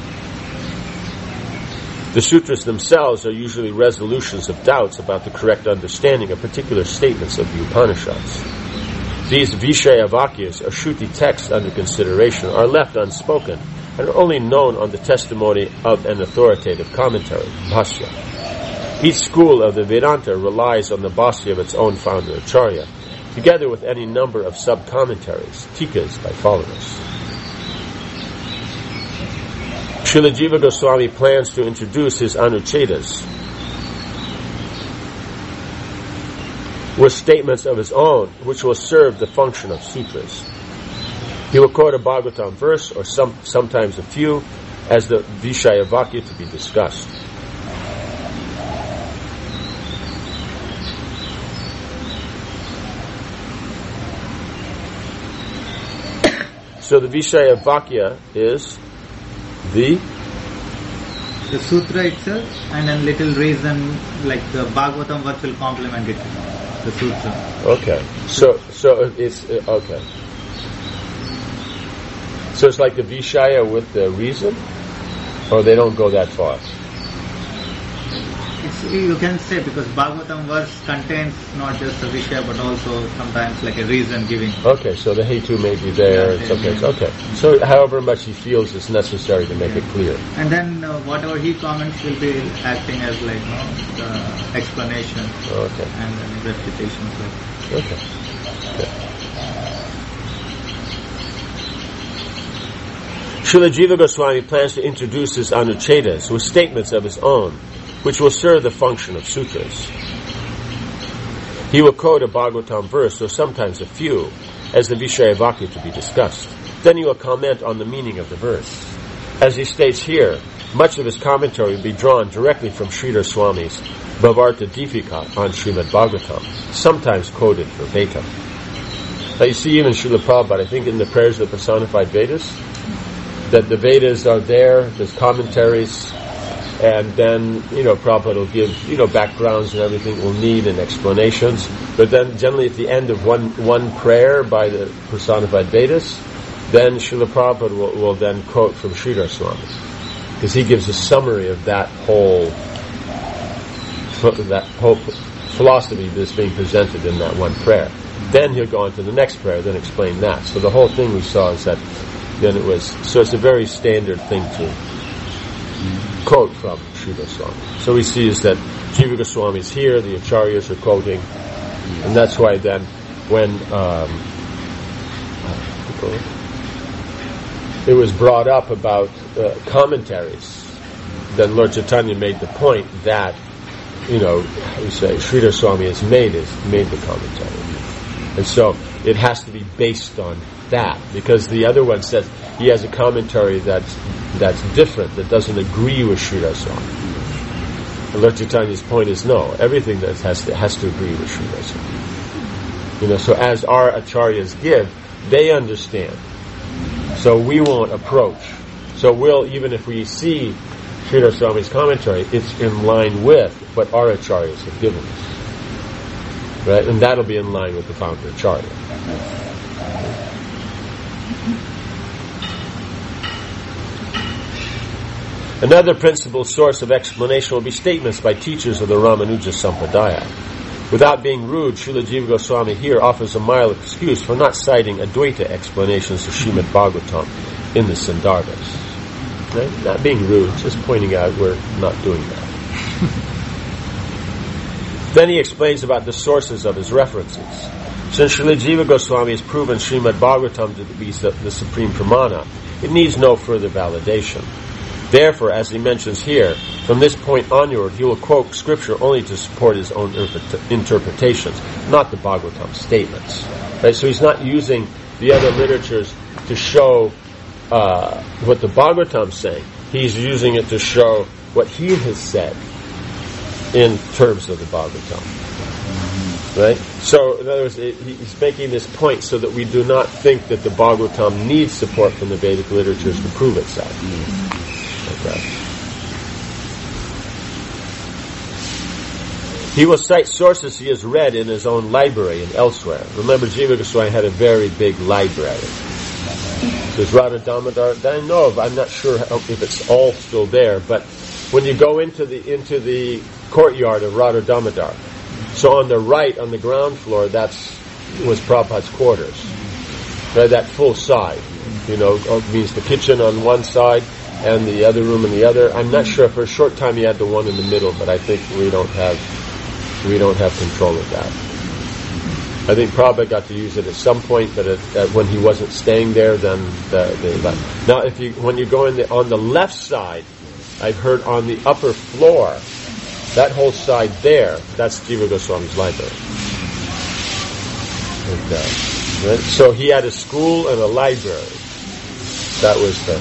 The sutras themselves are usually resolutions of doubts about the correct understanding of particular statements of the Upanishads. These Vishaya Vakyas, or Shruti texts under consideration, are left unspoken and are only known on the testimony of an authoritative commentary, Bhashya. Each school of the Vedanta relies on the Bhashya of its own founder, Acharya, together with any number of sub-commentaries, tikas by followers. Srila Jiva Goswami plans to introduce his Anuchedas with statements of his own, which will serve the function of sutras. He will quote a Bhagavatam verse, or sometimes a few, as the Vishaya Vakya to be discussed. So the Vishaya Vakya is the
sutra itself, and then little reason like the Bhagavatam verse will complement it, the sutra.
Okay, so it's okay. So it's like the Vishaya with the reason, or they don't go that far.
You can say, because Bhagavatam verse contains not just a Vishaya but also sometimes like a reason giving.
Okay, so the Hetu may be there. Yeah, it's okay. So however much he feels is necessary to make it clear.
And then whatever he comments will be acting as like the explanation.
Okay.
And then repetition.
Okay. Srila Jiva Goswami plans to introduce his Anuchedas with statements of his own, which will serve the function of sutras. He will quote a Bhagavatam verse, or sometimes a few, as the Vishaya Vakya to be discussed. Then he will comment on the meaning of the verse. As he states here, much of his commentary will be drawn directly from Sridhar Swami's Bhavarta Deepika on Srimad Bhagavatam, sometimes quoted verbatim. Now you see even Srila Prabhupada, I think in the prayers of the personified Vedas, that the Vedas are there's commentaries, and then, Prabhupada will give, backgrounds and everything will need and explanations, but then generally at the end of one prayer by the personified Vedas, then Srila Prabhupada will then quote from Sridhar Swami, because he gives a summary of that whole philosophy that's being presented in that one prayer. Then he'll go on to the next prayer, then explain that. So the whole thing we saw is that then so it's a very standard thing to quote from Sri Goswami. So we see is that Jiva Goswami is here, the Acharyas are quoting, and that's why then when it was brought up about commentaries, then Lord Chaitanya made the point that, Sridhar Swami has made the commentary. And so it has to be based on that, because the other one says he has a commentary that's different, that doesn't agree with Sridhar Swami. And Lord Chaitanya's point is no, everything that has to agree with Sridhar Swami. So as our acharyas give, they understand. So we won't approach. So even if we see Sridhar Swami's commentary, it's in line with what our acharyas have given us. Right? And that'll be in line with the founder acharya. Another principal source of explanation will be statements by teachers of the Ramanuja Sampradaya. Without being rude, Srila Jiva Goswami here offers a mild excuse for not citing Advaita explanations of Srimad Bhagavatam in the Sandarbhas. Right? Not being rude, just pointing out we're not doing that. Then he explains about the sources of his references. Since Srila Jiva Goswami has proven Srimad Bhagavatam to be the supreme pramana, it needs no further validation. Therefore, as he mentions here, from this point onward, he will quote scripture only to support his own interpretations, not the Bhagavatam statements. Right? So he's not using the other literatures to show what the Bhagavatam's saying. He's using it to show what he has said in terms of the Bhagavatam. Right? So, in other words, he's making this point so that we do not think that the Bhagavatam needs support from the Vedic literatures to prove itself. Okay. He will cite sources he has read in his own library and elsewhere. Remember, Jiva Goswami had a very big library. There's Radha Damodar that I know of. I'm not sure if it's all still there, but when you go into the courtyard of Radha Damodar, so on the right, on the ground floor, was Prabhupada's quarters. Right, that full side, means the kitchen on one side and the other room on the other. I'm not sure. For a short time, he had the one in the middle, but I think we don't have control of that. I think Prabhupada got to use it at some point, but when he wasn't staying there, then they left. Now, when you go on the left side, I've heard on the upper floor, that whole side there, that's Jiva Goswami's library. Okay. Right? So he had a school and a library. That was the...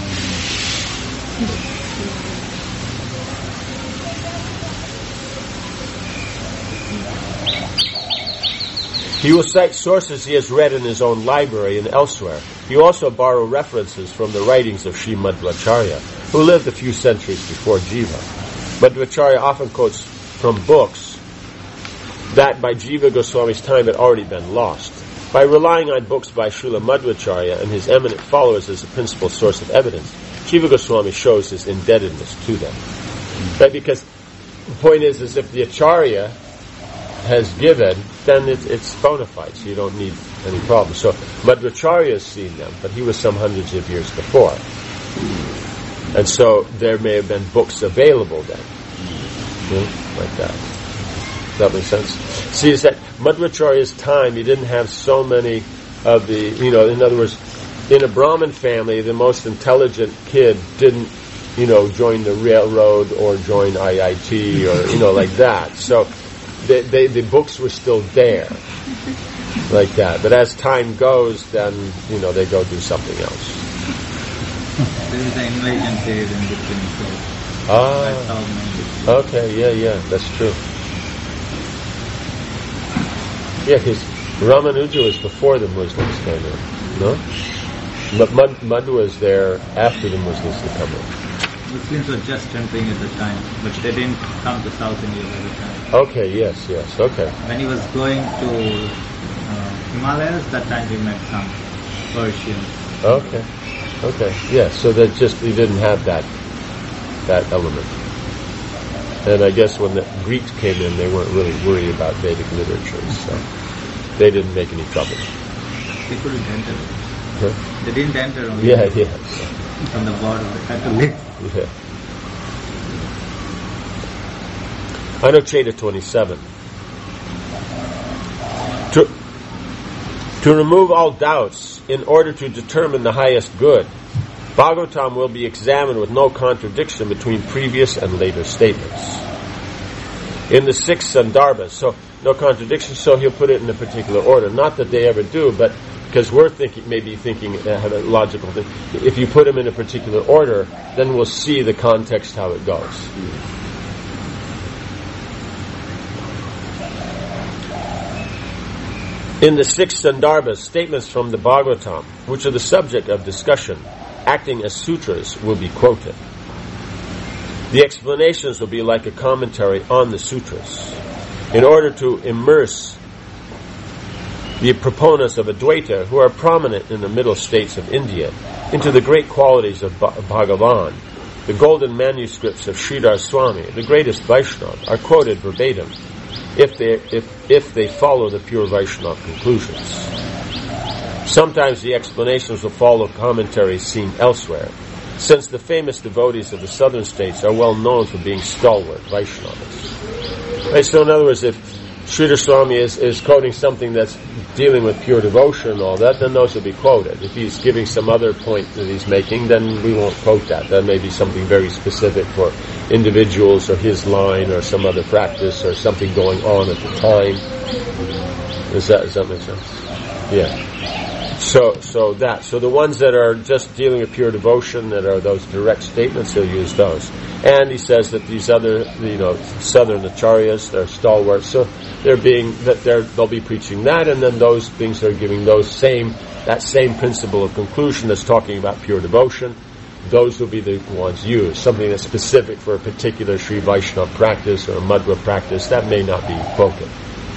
He will cite sources he has read in his own library and elsewhere. He will also borrow references from the writings of Sri Madhvacharya, who lived a few centuries before Jiva. Madhvacharya often quotes from books that by Jiva Goswami's time had already been lost. By relying on books by Srila Madhvacharya and his eminent followers as a principal source of evidence, Jiva Goswami shows his indebtedness to them. Right? Because the point is if the Acharya has given, then it's bona fide, so you don't need any problem. So Madhvacharya has seen them, but he was some hundreds of years before. And so there may have been books available then. Like that. Does that make sense? See, it's that Madhvacharya's time, he didn't have so many of the, in other words, in a Brahmin family, the most intelligent kid didn't, join the railroad or join IIT or, like that. So the books were still there. Like that. But as time goes, then, they go do something else.
There is an invasion period in between, so that's how many.
Okay, yeah, that's true. Yeah, because Ramanuja was before the Muslims came in, no? But Madhva was there after the Muslims had come in.
Muslims were just entering at the time, but they didn't come to South India by the time.
Okay, yes, okay.
When he was going to Himalayas, that time he met some Persians.
Okay, yeah, so that just, he didn't have that element. And I guess when the Greeks came in, they weren't really worried about Vedic literature, so they didn't make any trouble.
They couldn't enter.
Huh?
They didn't enter on from the border. They had to leave.
Yeah. Anucheta 27. To remove all doubts in order to determine the highest good, Bhagavatam will be examined with no contradiction between previous and later statements. In the 6 Sandarbhas, so no contradiction, so he'll put it in a particular order. Not that they ever do, but because we're thinking, have a logical thing. If you put them in a particular order, then we'll see the context how it goes. In the 6 Sandarbhas, statements from the Bhagavatam, which are the subject of discussion, acting as sutras, will be quoted. The explanations will be like a commentary on the sutras, in order to immerse the proponents of Advaita, who are prominent in the middle states of India, into the great qualities of Bhagavan. The golden manuscripts of Sridhar Swami, the greatest Vaishnava, are quoted verbatim, if they follow the pure Vaishnava conclusions. Sometimes the explanations will follow commentaries seen elsewhere, since the famous devotees of the southern states are well known for being stalwart Vaishnavas. Right, so in other words, if Sridhar Swami is quoting something that's dealing with pure devotion and all that, then those will be quoted. If he's giving some other point that he's making, then we won't quote that. That may be something very specific for individuals or his line or some other practice or something going on at the time. Does that make sense? Yeah. So the ones that are just dealing with pure devotion, that are those direct statements, he'll use those. And he says that these other, southern acharyas, they're stalwarts, so they'll be preaching that, and then those things are giving that same principle of conclusion that's talking about pure devotion. Those will be the ones used. Something that's specific for a particular Sri Vaishnava practice or a Madhva practice, that may not be quoted.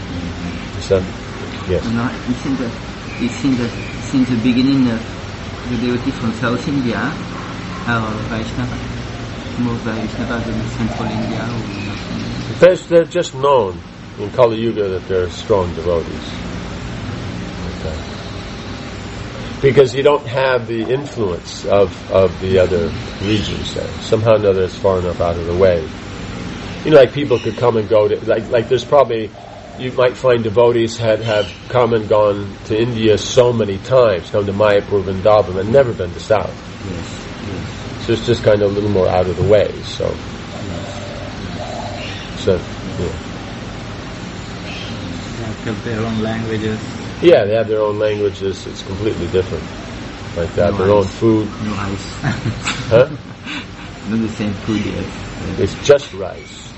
Yes.
It seems that since the beginning of the devotees from South India are Vaishnava, most Vaishnavas in Central India.
They're just known in Kali Yuga that they're strong devotees. Okay. Because you don't have the influence of the other regions there. Somehow or another it's far enough out of the way. Like people could come and go to, like there's probably, you might find devotees have come and gone to India so many times, come to Mayapur, Vrindavan, and never been to South. Yes. So it's just kind of a little more out of the way. So
They have kept their own languages.
Yeah, they have their own languages. It's completely different. Like that, their own food.
No rice.
Huh?
Not the same food yet.
It's just rice.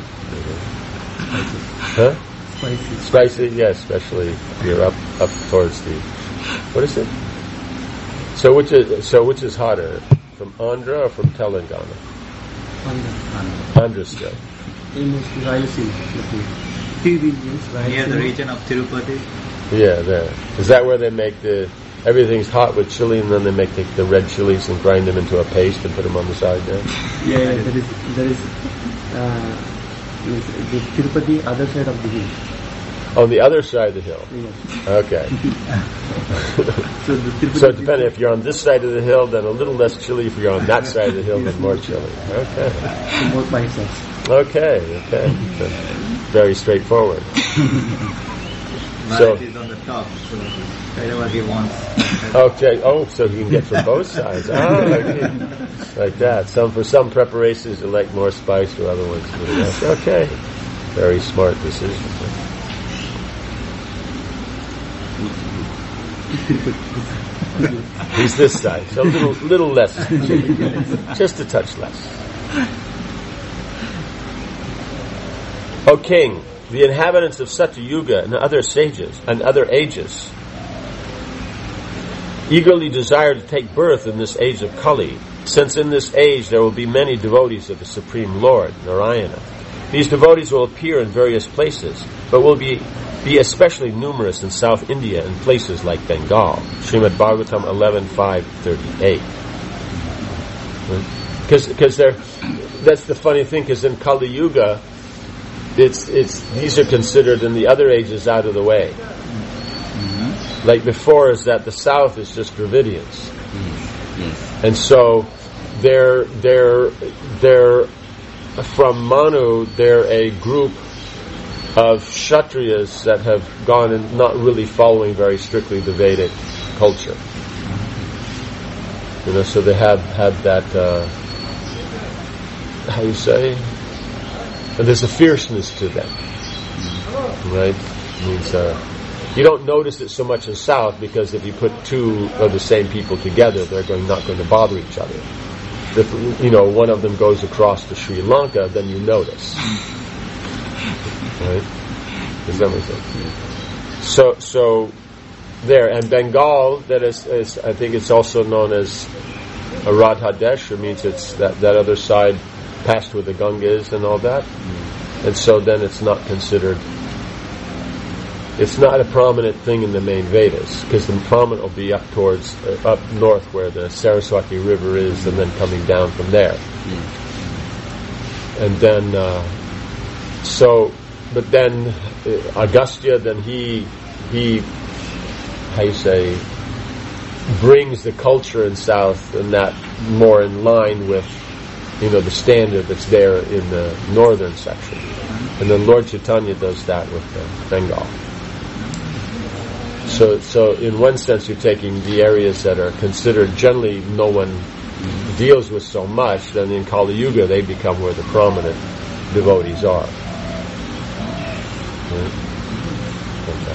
Huh? Spicy, yeah, especially if you're up towards the, what is it? So which is hotter, from Andhra or from Telangana? Andhra still.
In Rayalaseema, 3 regions.
Near the region of Tirupati.
Yeah, there. Is that where they make everything's hot with chili, and then they make the red chilies and grind them into a paste and put them on the side there?
Yeah, there is. The Tirupati, other side of the hill.
On the other side of the hill?
Yes.
Okay. So depending, if you're on this side of the hill, then a little less chili. If you're on that side of the hill, then more chili. Okay.
So both biceps.
Okay. So very straightforward.
So he's on the top, so whatever he wants.
Okay. Oh, so you can get from both sides. Okay. Like that. For some preparations, you like more spice, or other ones a little less. Okay. Very smart decision. He's this size, so a little less, just a touch less. O king, the inhabitants of Satyuga and other sages and other ages eagerly desire to take birth in this age of Kali, since in this age there will be many devotees of the Supreme Lord, Narayana. These devotees will appear in various places, but will be especially numerous in South India and places like Bengal. Srimad Bhagavatam 11.5.38. Because that's the funny thing, because in Kali Yuga, these are considered in the other ages out of the way. Mm-hmm. Like before is that the south is just Dravidians. Mm-hmm. And so they're from Manu, they're a group of Kshatriyas that have gone and not really following very strictly the Vedic culture. So they have that, how you say? And there's a fierceness to them. Right? It means, you don't notice it so much in South, because if you put two of the same people together, they're not going to bother each other. If, one of them goes across to Sri Lanka, then you notice. Right? Does that make sense? So there, and Bengal, that is, I think it's also known as a Radhadesh, it means it's that other side past where the Ganga is and all that. And so then it's not considered, it's not a prominent thing in the main Vedas, because the prominent will be up north where the Saraswati River is, and then coming down from there. And then, but then Agastya, then he how you say, brings the culture in South, and that more in line with the standard that's there in the northern section. And then Lord Chaitanya does that with Bengal. So in one sense you're taking the areas that are considered generally no one deals with so much, then in Kali Yuga they become where the prominent devotees are. Right? Okay.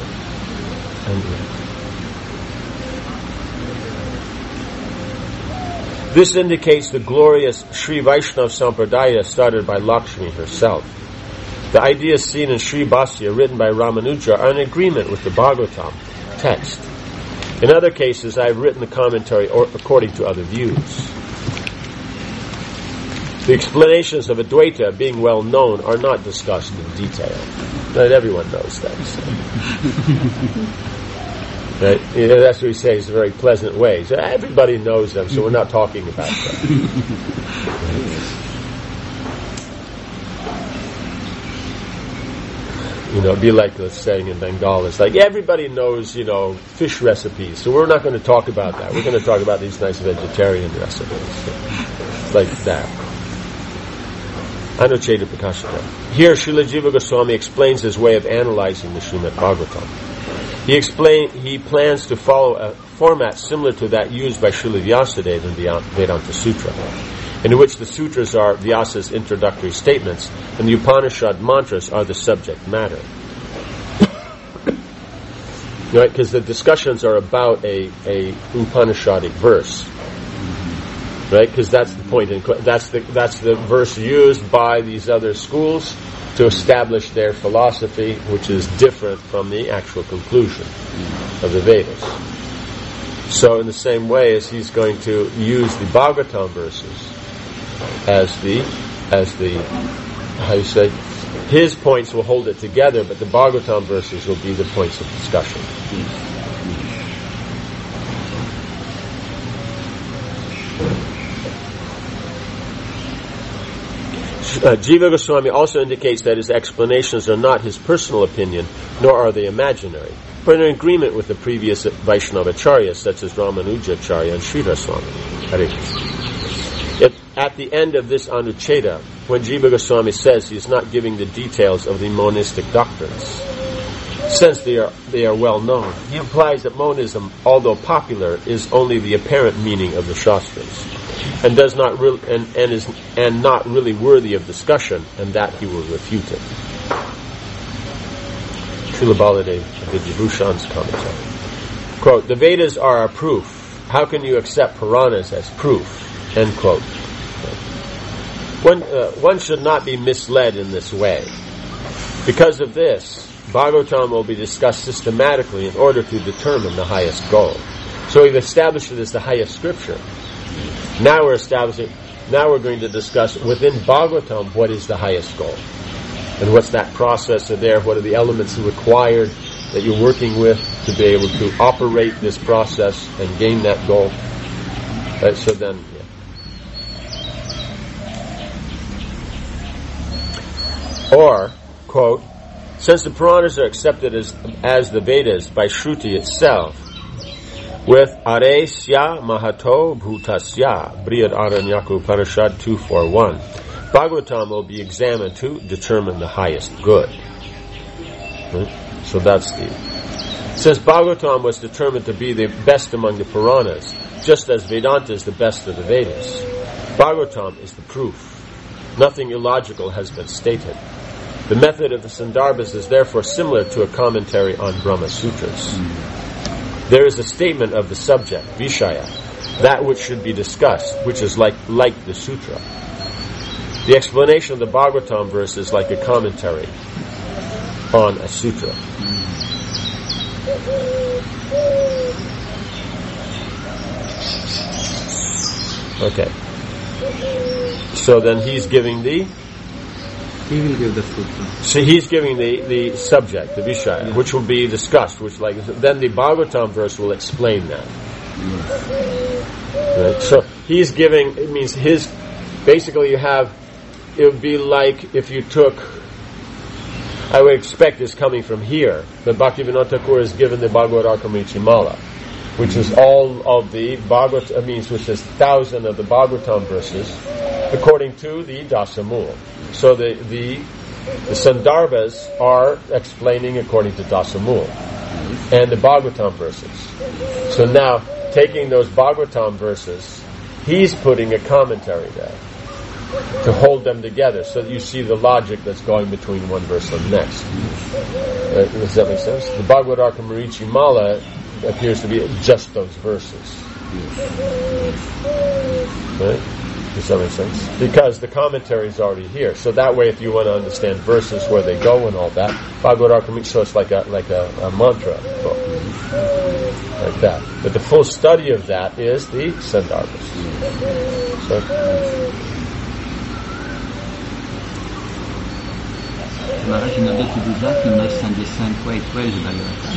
This indicates the glorious Sri Vaishnava Sampradaya started by Lakshmi herself. The ideas seen in Sri Bhasya, written by Ramanuja, are in agreement with the Bhagavatam text. In other cases, I have written the commentary according to other views. The explanations of Advaita, being well known, are not discussed in detail. Not everyone knows that. So. Right? That's what we say, it's a very pleasant way. So everybody knows them, so we're not talking about them. It'd be like the saying in Bengal, it's like everybody knows, fish recipes, so we're not going to talk about that. We're going to talk about these nice vegetarian recipes. So, like that. Anucheta Prakashita. Here, Srila Jiva Goswami explains his way of analyzing the Srimad Bhagavatam. He plans to follow a format similar to that used by Srila Vyasadeva in Vedanta Sutra, in which the sutras are Vyasa's introductory statements and the Upanishad mantras are the subject matter. Right? Because the discussions are about a Upanishadic verse. Right? Because that's the point. That's the verse used by these other schools to establish their philosophy, which is different from the actual conclusion of the Vedas. So in the same way as he's going to use the Bhagavatam verses as the how you say, his points will hold it together, but the Bhagavatam verses will be the points of discussion. Jiva Goswami also indicates that his explanations are not his personal opinion, nor are they imaginary, but in agreement with the previous Vaishnavacharyas, such as Ramanujacharya and Sridhar Swami. At the end of this Anucheta, when Jiva Goswami says he is not giving the details of the monistic doctrines, since they are well known, he implies that monism, although popular, is only the apparent meaning of the Shastras, and does not and not really worthy of discussion, and that he will refute it. Srila Baladev Vidyabhushan's commentary. Quote, the Vedas are a proof. How can you accept Puranas as proof? End quote. One should not be misled in this way. Because of this, Bhagavatam will be discussed systematically in order to determine the highest goal. So we've established it as the highest scripture. Now we're going to discuss within Bhagavatam what is the highest goal. And what's that process there? What are the elements required that you're working with to be able to operate this process and gain that goal? So then, Or, quote, since the Puranas are accepted as the Vedas by Shruti itself, with Aresya Mahato Bhutasya, Brihad Aranyaku Upanishad 241, Bhagavatam will be examined to determine the highest good. Right? So that's since Bhagavatam was determined to be the best among the Puranas, just as Vedanta is the best of the Vedas, Bhagavatam is the proof. Nothing illogical has been stated. The method of the Sandarbhas is therefore similar to a commentary on Brahma Sutras. There is a statement of the subject, Vishaya, that which should be discussed, which is like the sutra. The explanation of the Bhagavatam verse is like a commentary on a sutra. Okay. So then he's giving He will give the sutra. So he's giving the subject, the Vishaya, which will be discussed, then the Bhagavatam verse will explain that. Right? So he's giving, it means basically it would be like if you took, I would expect this coming from here, that Bhaktivinoda Thakur is given the Bhagavad Arkamrichi Mala, which is all of the Bhagavad, which is 1,000 of the Bhagavatam verses, according to the Dasamul. So the Sandarbhas are explaining according to Dasamul and the Bhagavatam verses. So now, taking those Bhagavatam verses, he's putting a commentary there to hold them together, so that you see the logic that's going between one verse and the next. Does that make sense? The Bhagavad Arkamrichi Mala appears to be just those verses. Right? Does that make sense? Because the commentary is already here. So that way, if you want to understand verses, where they go and all that, Bhagavad Arkamrichi, so it's like a mantra book. Like that. But the full study of that is the Sandarbhas. So,
Maharaj, in order to do that, you must understand quite well the Bhagavatam.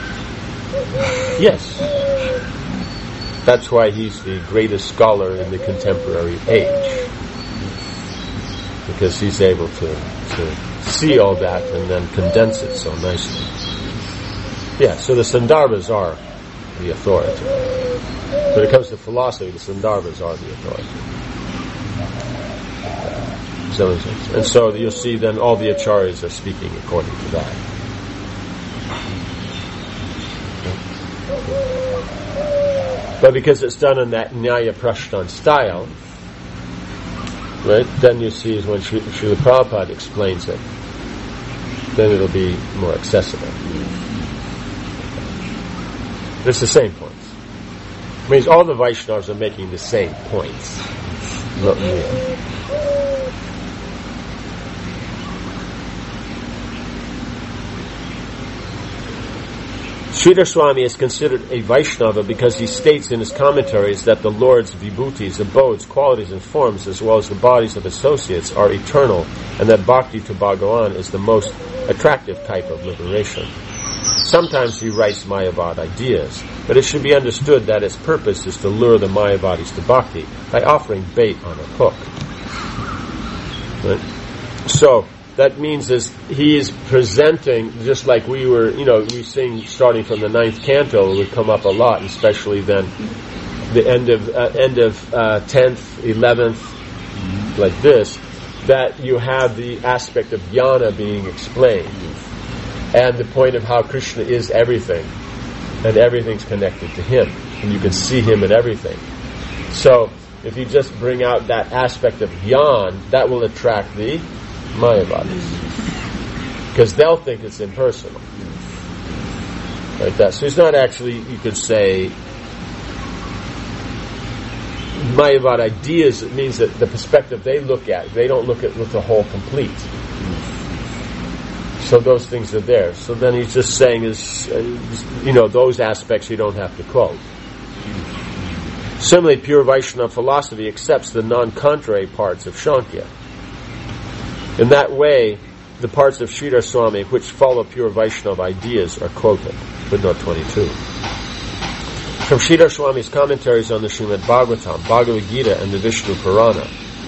Yes. That's why he's the greatest scholar in the contemporary age. Because he's able to see all that and then condense it so nicely. Yeah, so the Sandarbhas are the authority. When it comes to philosophy, the Sandarbhas are the authority. And so you'll see then all the acharyas are speaking according to that. But because it's done in that Nyaya Prashnan style, right, then you see is when Srila Prabhupada explains it, then it'll be more accessible. It's the same points. It means all the Vaishnavas are making the same points. Not me. Sridhar Swami is considered a Vaishnava because he states in his commentaries that the Lord's vibhutis, abodes, qualities, and forms, as well as the bodies of associates, are eternal, and that bhakti to Bhagavan is the most attractive type of liberation. Sometimes he writes Mayavad ideas, but it should be understood that its purpose is to lure the Mayavadis to bhakti by offering bait on a hook. Right? So, that means he is presenting, just like we we sing starting from the 9th canto, it would come up a lot, especially then the end of 10th, 11th, like this, that you have the aspect of jnana being explained, and the point of how Krishna is everything, and everything's connected to him, and you can see him in everything. So, if you just bring out that aspect of jnana, that will attract the Mayavadis, because they'll think it's impersonal. Like that. So he's not actually, you could say, Mayavad ideas. It means that the perspective they look at, they don't look at with the whole complete. So those things are there. So then he's just saying those aspects you don't have to quote. Similarly, pure Vaishnava philosophy accepts the non-contrary parts of Shankya. In that way, the parts of Sridhar Swami which follow pure Vaishnava ideas are quoted. Footnote 22. From Sridhar Swami's commentaries on the Srimad Bhagavatam, Bhagavad Gita, and the Vishnu Purana,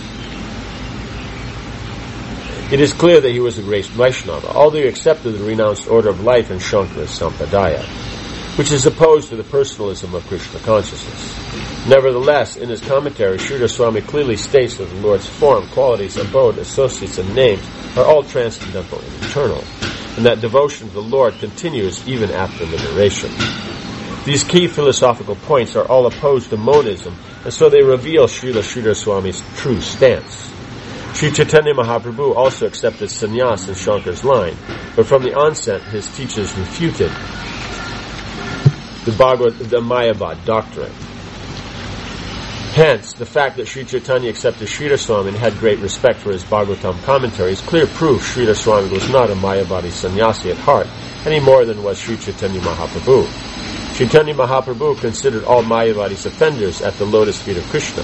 it is clear that he was a great Vaishnava, although he accepted the renounced order of life in Shankara Sampradaya, which is opposed to the personalism of Krishna consciousness. Nevertheless, in his commentary, Sridhar Swami clearly states that the Lord's form, qualities, abode, associates, and names are all transcendental and eternal, and that devotion to the Lord continues even after liberation. These key philosophical points are all opposed to monism, and so they reveal Sridhar Swami's true stance. Sri Chaitanya Mahaprabhu also accepted sannyas in Shankara's line, but from the onset his teachers refuted the Mayavad doctrine. Hence, the fact that Sri Chaitanya accepted Sridhar Swami and had great respect for his Bhagavatam commentary is clear proof Sridhar Swami was not a Mayavadi sannyasi at heart, any more than was Sri Chaitanya Mahaprabhu. Chaitanya Mahaprabhu considered all Mayavadis offenders at the lotus feet of Krishna.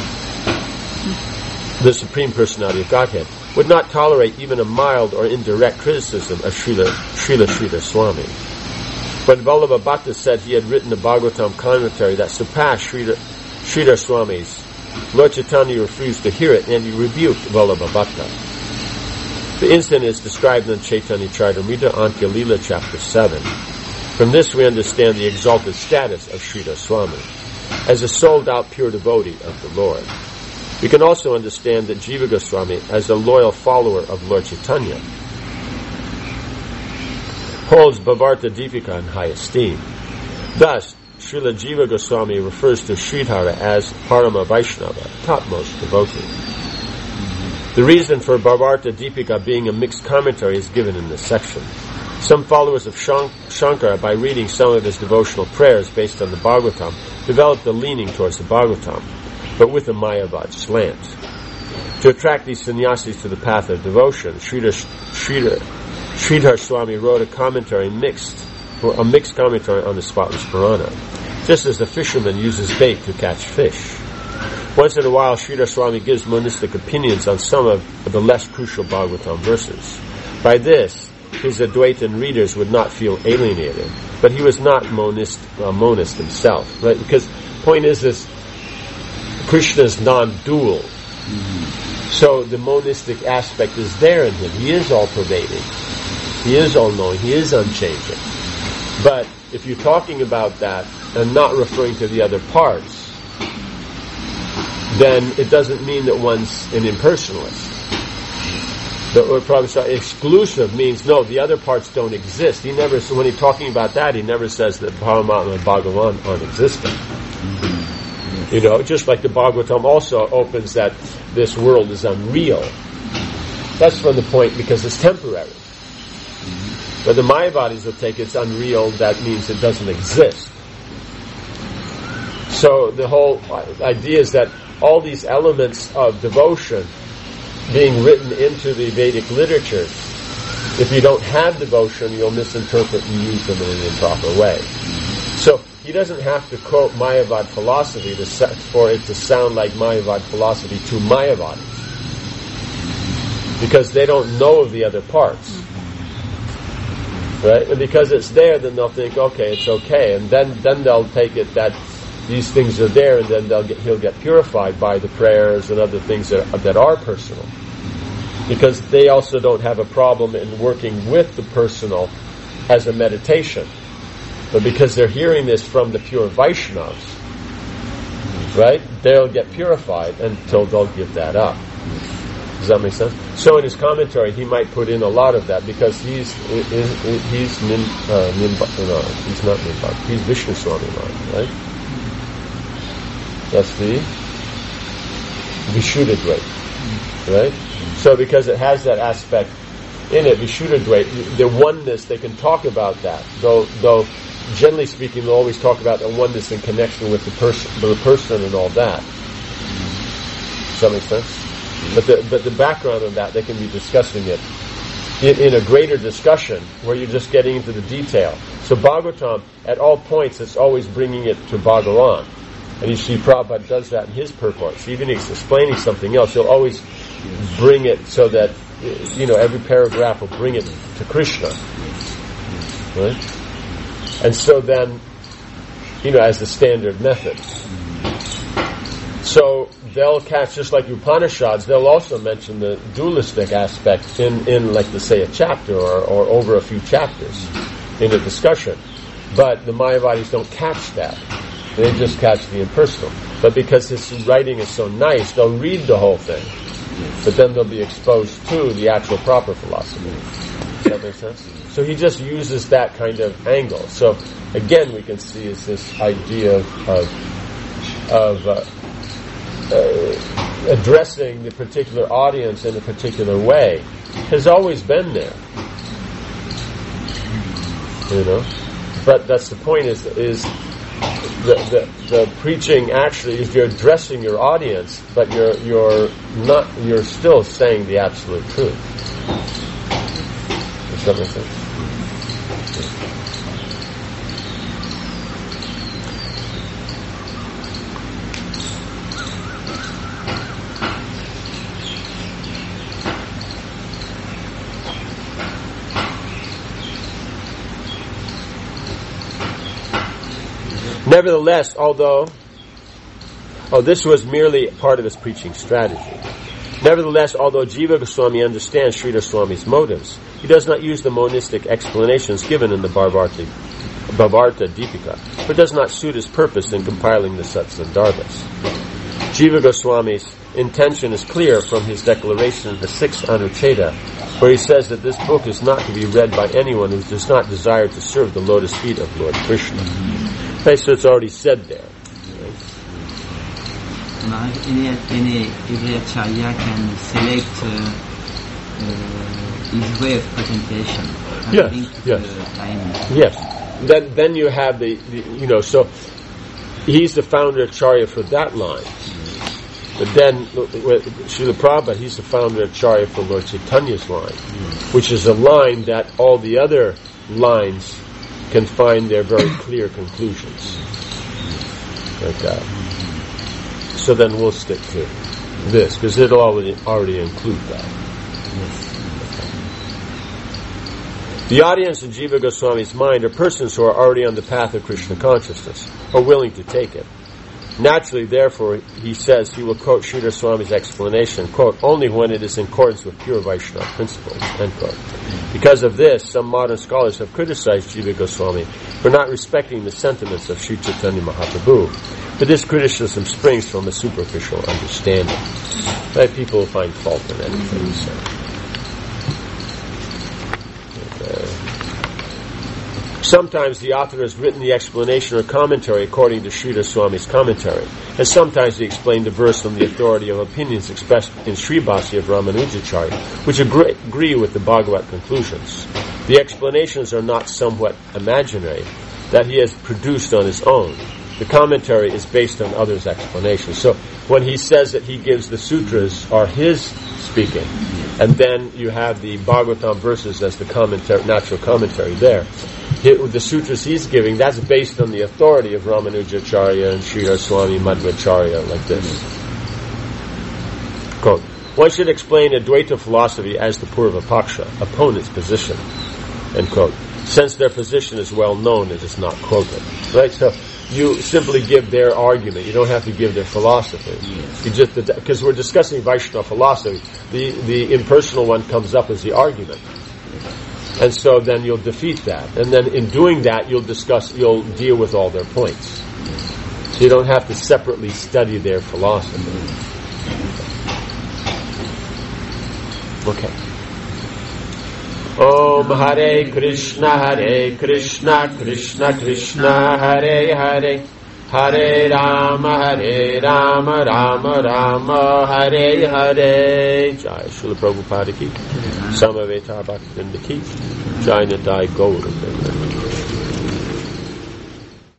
The Supreme Personality of Godhead would not tolerate even a mild or indirect criticism of Srila Swami. When Vallabha Bhatta said he had written a Bhagavatam commentary that surpassed Sridhar Swami's, Lord Chaitanya refused to hear it and he rebuked Vallabha Bhatta. The incident is described in Chaitanya Charitamrita, Antya Lila, chapter 7. From this we understand the exalted status of Sridhar Swami as a sold-out pure devotee of the Lord. We can also understand that Jiva Goswami, as a loyal follower of Lord Chaitanya, holds Bhavarta Deepika in high esteem. Thus, Srila Jiva Goswami refers to Sridhara as Parama Vaishnava, topmost devotee. The reason for Bhavarta Deepika being a mixed commentary is given in this section. Some followers of Shankara, by reading some of his devotional prayers based on the Bhagavatam, developed a leaning towards the Bhagavatam, but with a Mayavad slant. To attract these sannyasis to the path of devotion, Sridhar Swami wrote a mixed commentary on the spotless Purana, just as the fisherman uses bait to catch fish. Once in a while, Sridhar Swami gives monistic opinions on some of the less crucial Bhagavatam verses. By this, his Advaitin readers would not feel alienated, but he was not monist himself, right? Because the point is Krishna is non-dual. So the monistic aspect is there in him. He is all-pervading. He is all-knowing. He is unchanging. But if you're talking about that and not referring to the other parts, then it doesn't mean that one's an impersonalist. The Prabhupada exclusive means, no, the other parts don't exist. When he's talking about that, he never says that Paramatma and Bhagavan aren't existent. Just like the Bhagavatam also opens that this world is unreal. That's from the point because it's temporary. But the Mayavadis will take it's unreal, that means it doesn't exist. So the whole idea is that all these elements of devotion being written into the Vedic literatures, if you don't have devotion, you'll misinterpret and use them in an improper way. So he doesn't have to quote Mayavad philosophy for it to sound like Mayavad philosophy to Mayavadis, because they don't know of the other parts. Right? And because it's there, then they'll think, okay, it's okay. And then they'll take it that these things are there, and then he'll get purified by the prayers and other things that are personal. Because they also don't have a problem in working with the personal as a meditation. But because they're hearing this from the pure Vaishnavas, right, they'll get purified until they'll give that up. Does that make sense? So in his commentary, he might put in a lot of that because he's not Nimbhak. He's Vishnu Swami line, right? That's the Vishuddhadvaita, right? So because it has that aspect in it, Vishuddhadvaita, the oneness, they can talk about that. Though generally speaking, they'll always talk about the oneness in connection with the person and all that. Does that make sense? But the background of that, they can be discussing it in a greater discussion where you're just getting into the detail. So Bhagavatam, at all points, it's always bringing it to Bhagavan. And you see Prabhupada does that in his purports. Even if he's explaining something else, he'll always bring it so that, every paragraph will bring it to Krishna. Right? And so then, as the standard method. So they'll catch, just like Upanishads, they'll also mention the dualistic aspect in like, say, a chapter or over a few chapters in a discussion. But the Mayavadis don't catch that. They just catch the impersonal. But because his writing is so nice, they'll read the whole thing. But then they'll be exposed to the actual proper philosophy. Does that make sense? So he just uses that kind of angle. So again, we can see is this idea of addressing the particular audience in a particular way has always been there. But that's the point is the preaching actually is you're addressing your audience, but you're still saying the absolute truth. Does that make sense? Nevertheless, although this was merely part of his preaching strategy. Nevertheless, although Jiva Goswami understands Sridhar Swami's motives, he does not use the monistic explanations given in the Bhavarta Deepika, but does not suit his purpose in compiling the Satsandarbhas. Jiva Goswami's intention is clear from his declaration in the 6th Anucheda, where he says that this book is not to be read by anyone who does not desire to serve the lotus feet of Lord Krishna. Okay, so it's already said there.
Every acharya can select his way of presentation.
Yes. Then you have so he's the founder acharya for that line. But then, with Srila Prabhupada, he's the founder acharya for Lord Chaitanya's line, which is a line that all the other lines can find their very clear conclusions. Like that. So then we'll stick to this, because it'll already include that. The audience in Jiva Goswami's mind are persons who are already on the path of Krishna consciousness, or willing to take it. Naturally, therefore, he says he will quote Sridhar Swami's explanation, quote, only when it is in accordance with pure Vaishnava principles, end quote. Because of this, some modern scholars have criticized Jiva Goswami for not respecting the sentiments of Sri Chaitanya Mahaprabhu. But this criticism springs from a superficial understanding. Right? People will find fault in anything he says. Sometimes the author has written the explanation or commentary according to Sridhar Swami's commentary, and sometimes he explained the verse from the authority of opinions expressed in Srivasi of Ramanujacharya, which agree with the Bhagavat conclusions. The explanations are not somewhat imaginary, that he has produced on his own. The commentary is based on others' explanations. So when he says that he gives the sutras are his speaking, and then you have the Bhagavatam verses as the commentary, natural commentary there. The sutras he's giving, that's based on the authority of Ramanujacharya and Sridhar Swami Madhvacharya, like this. Quote, one should explain Advaita philosophy as the Purva Paksha, opponent's position, end quote. Since their position is well known, it is not quoted. Right? So you simply give their argument. You don't have to give their philosophy. You just, because we're discussing Vaishnava philosophy, the impersonal one comes up as the argument. And so then you'll defeat that. And then in doing that, you'll deal with all their points. So you don't have to separately study their philosophy. Okay. Om Hare Krishna, Krishna Krishna, Hare Hare, Hare Rama, Rama Rama, Hare Hare. Jai Srila Prabhupada ki, Samaveta Bhaktivinoda ki, Jai Nitai Gaura.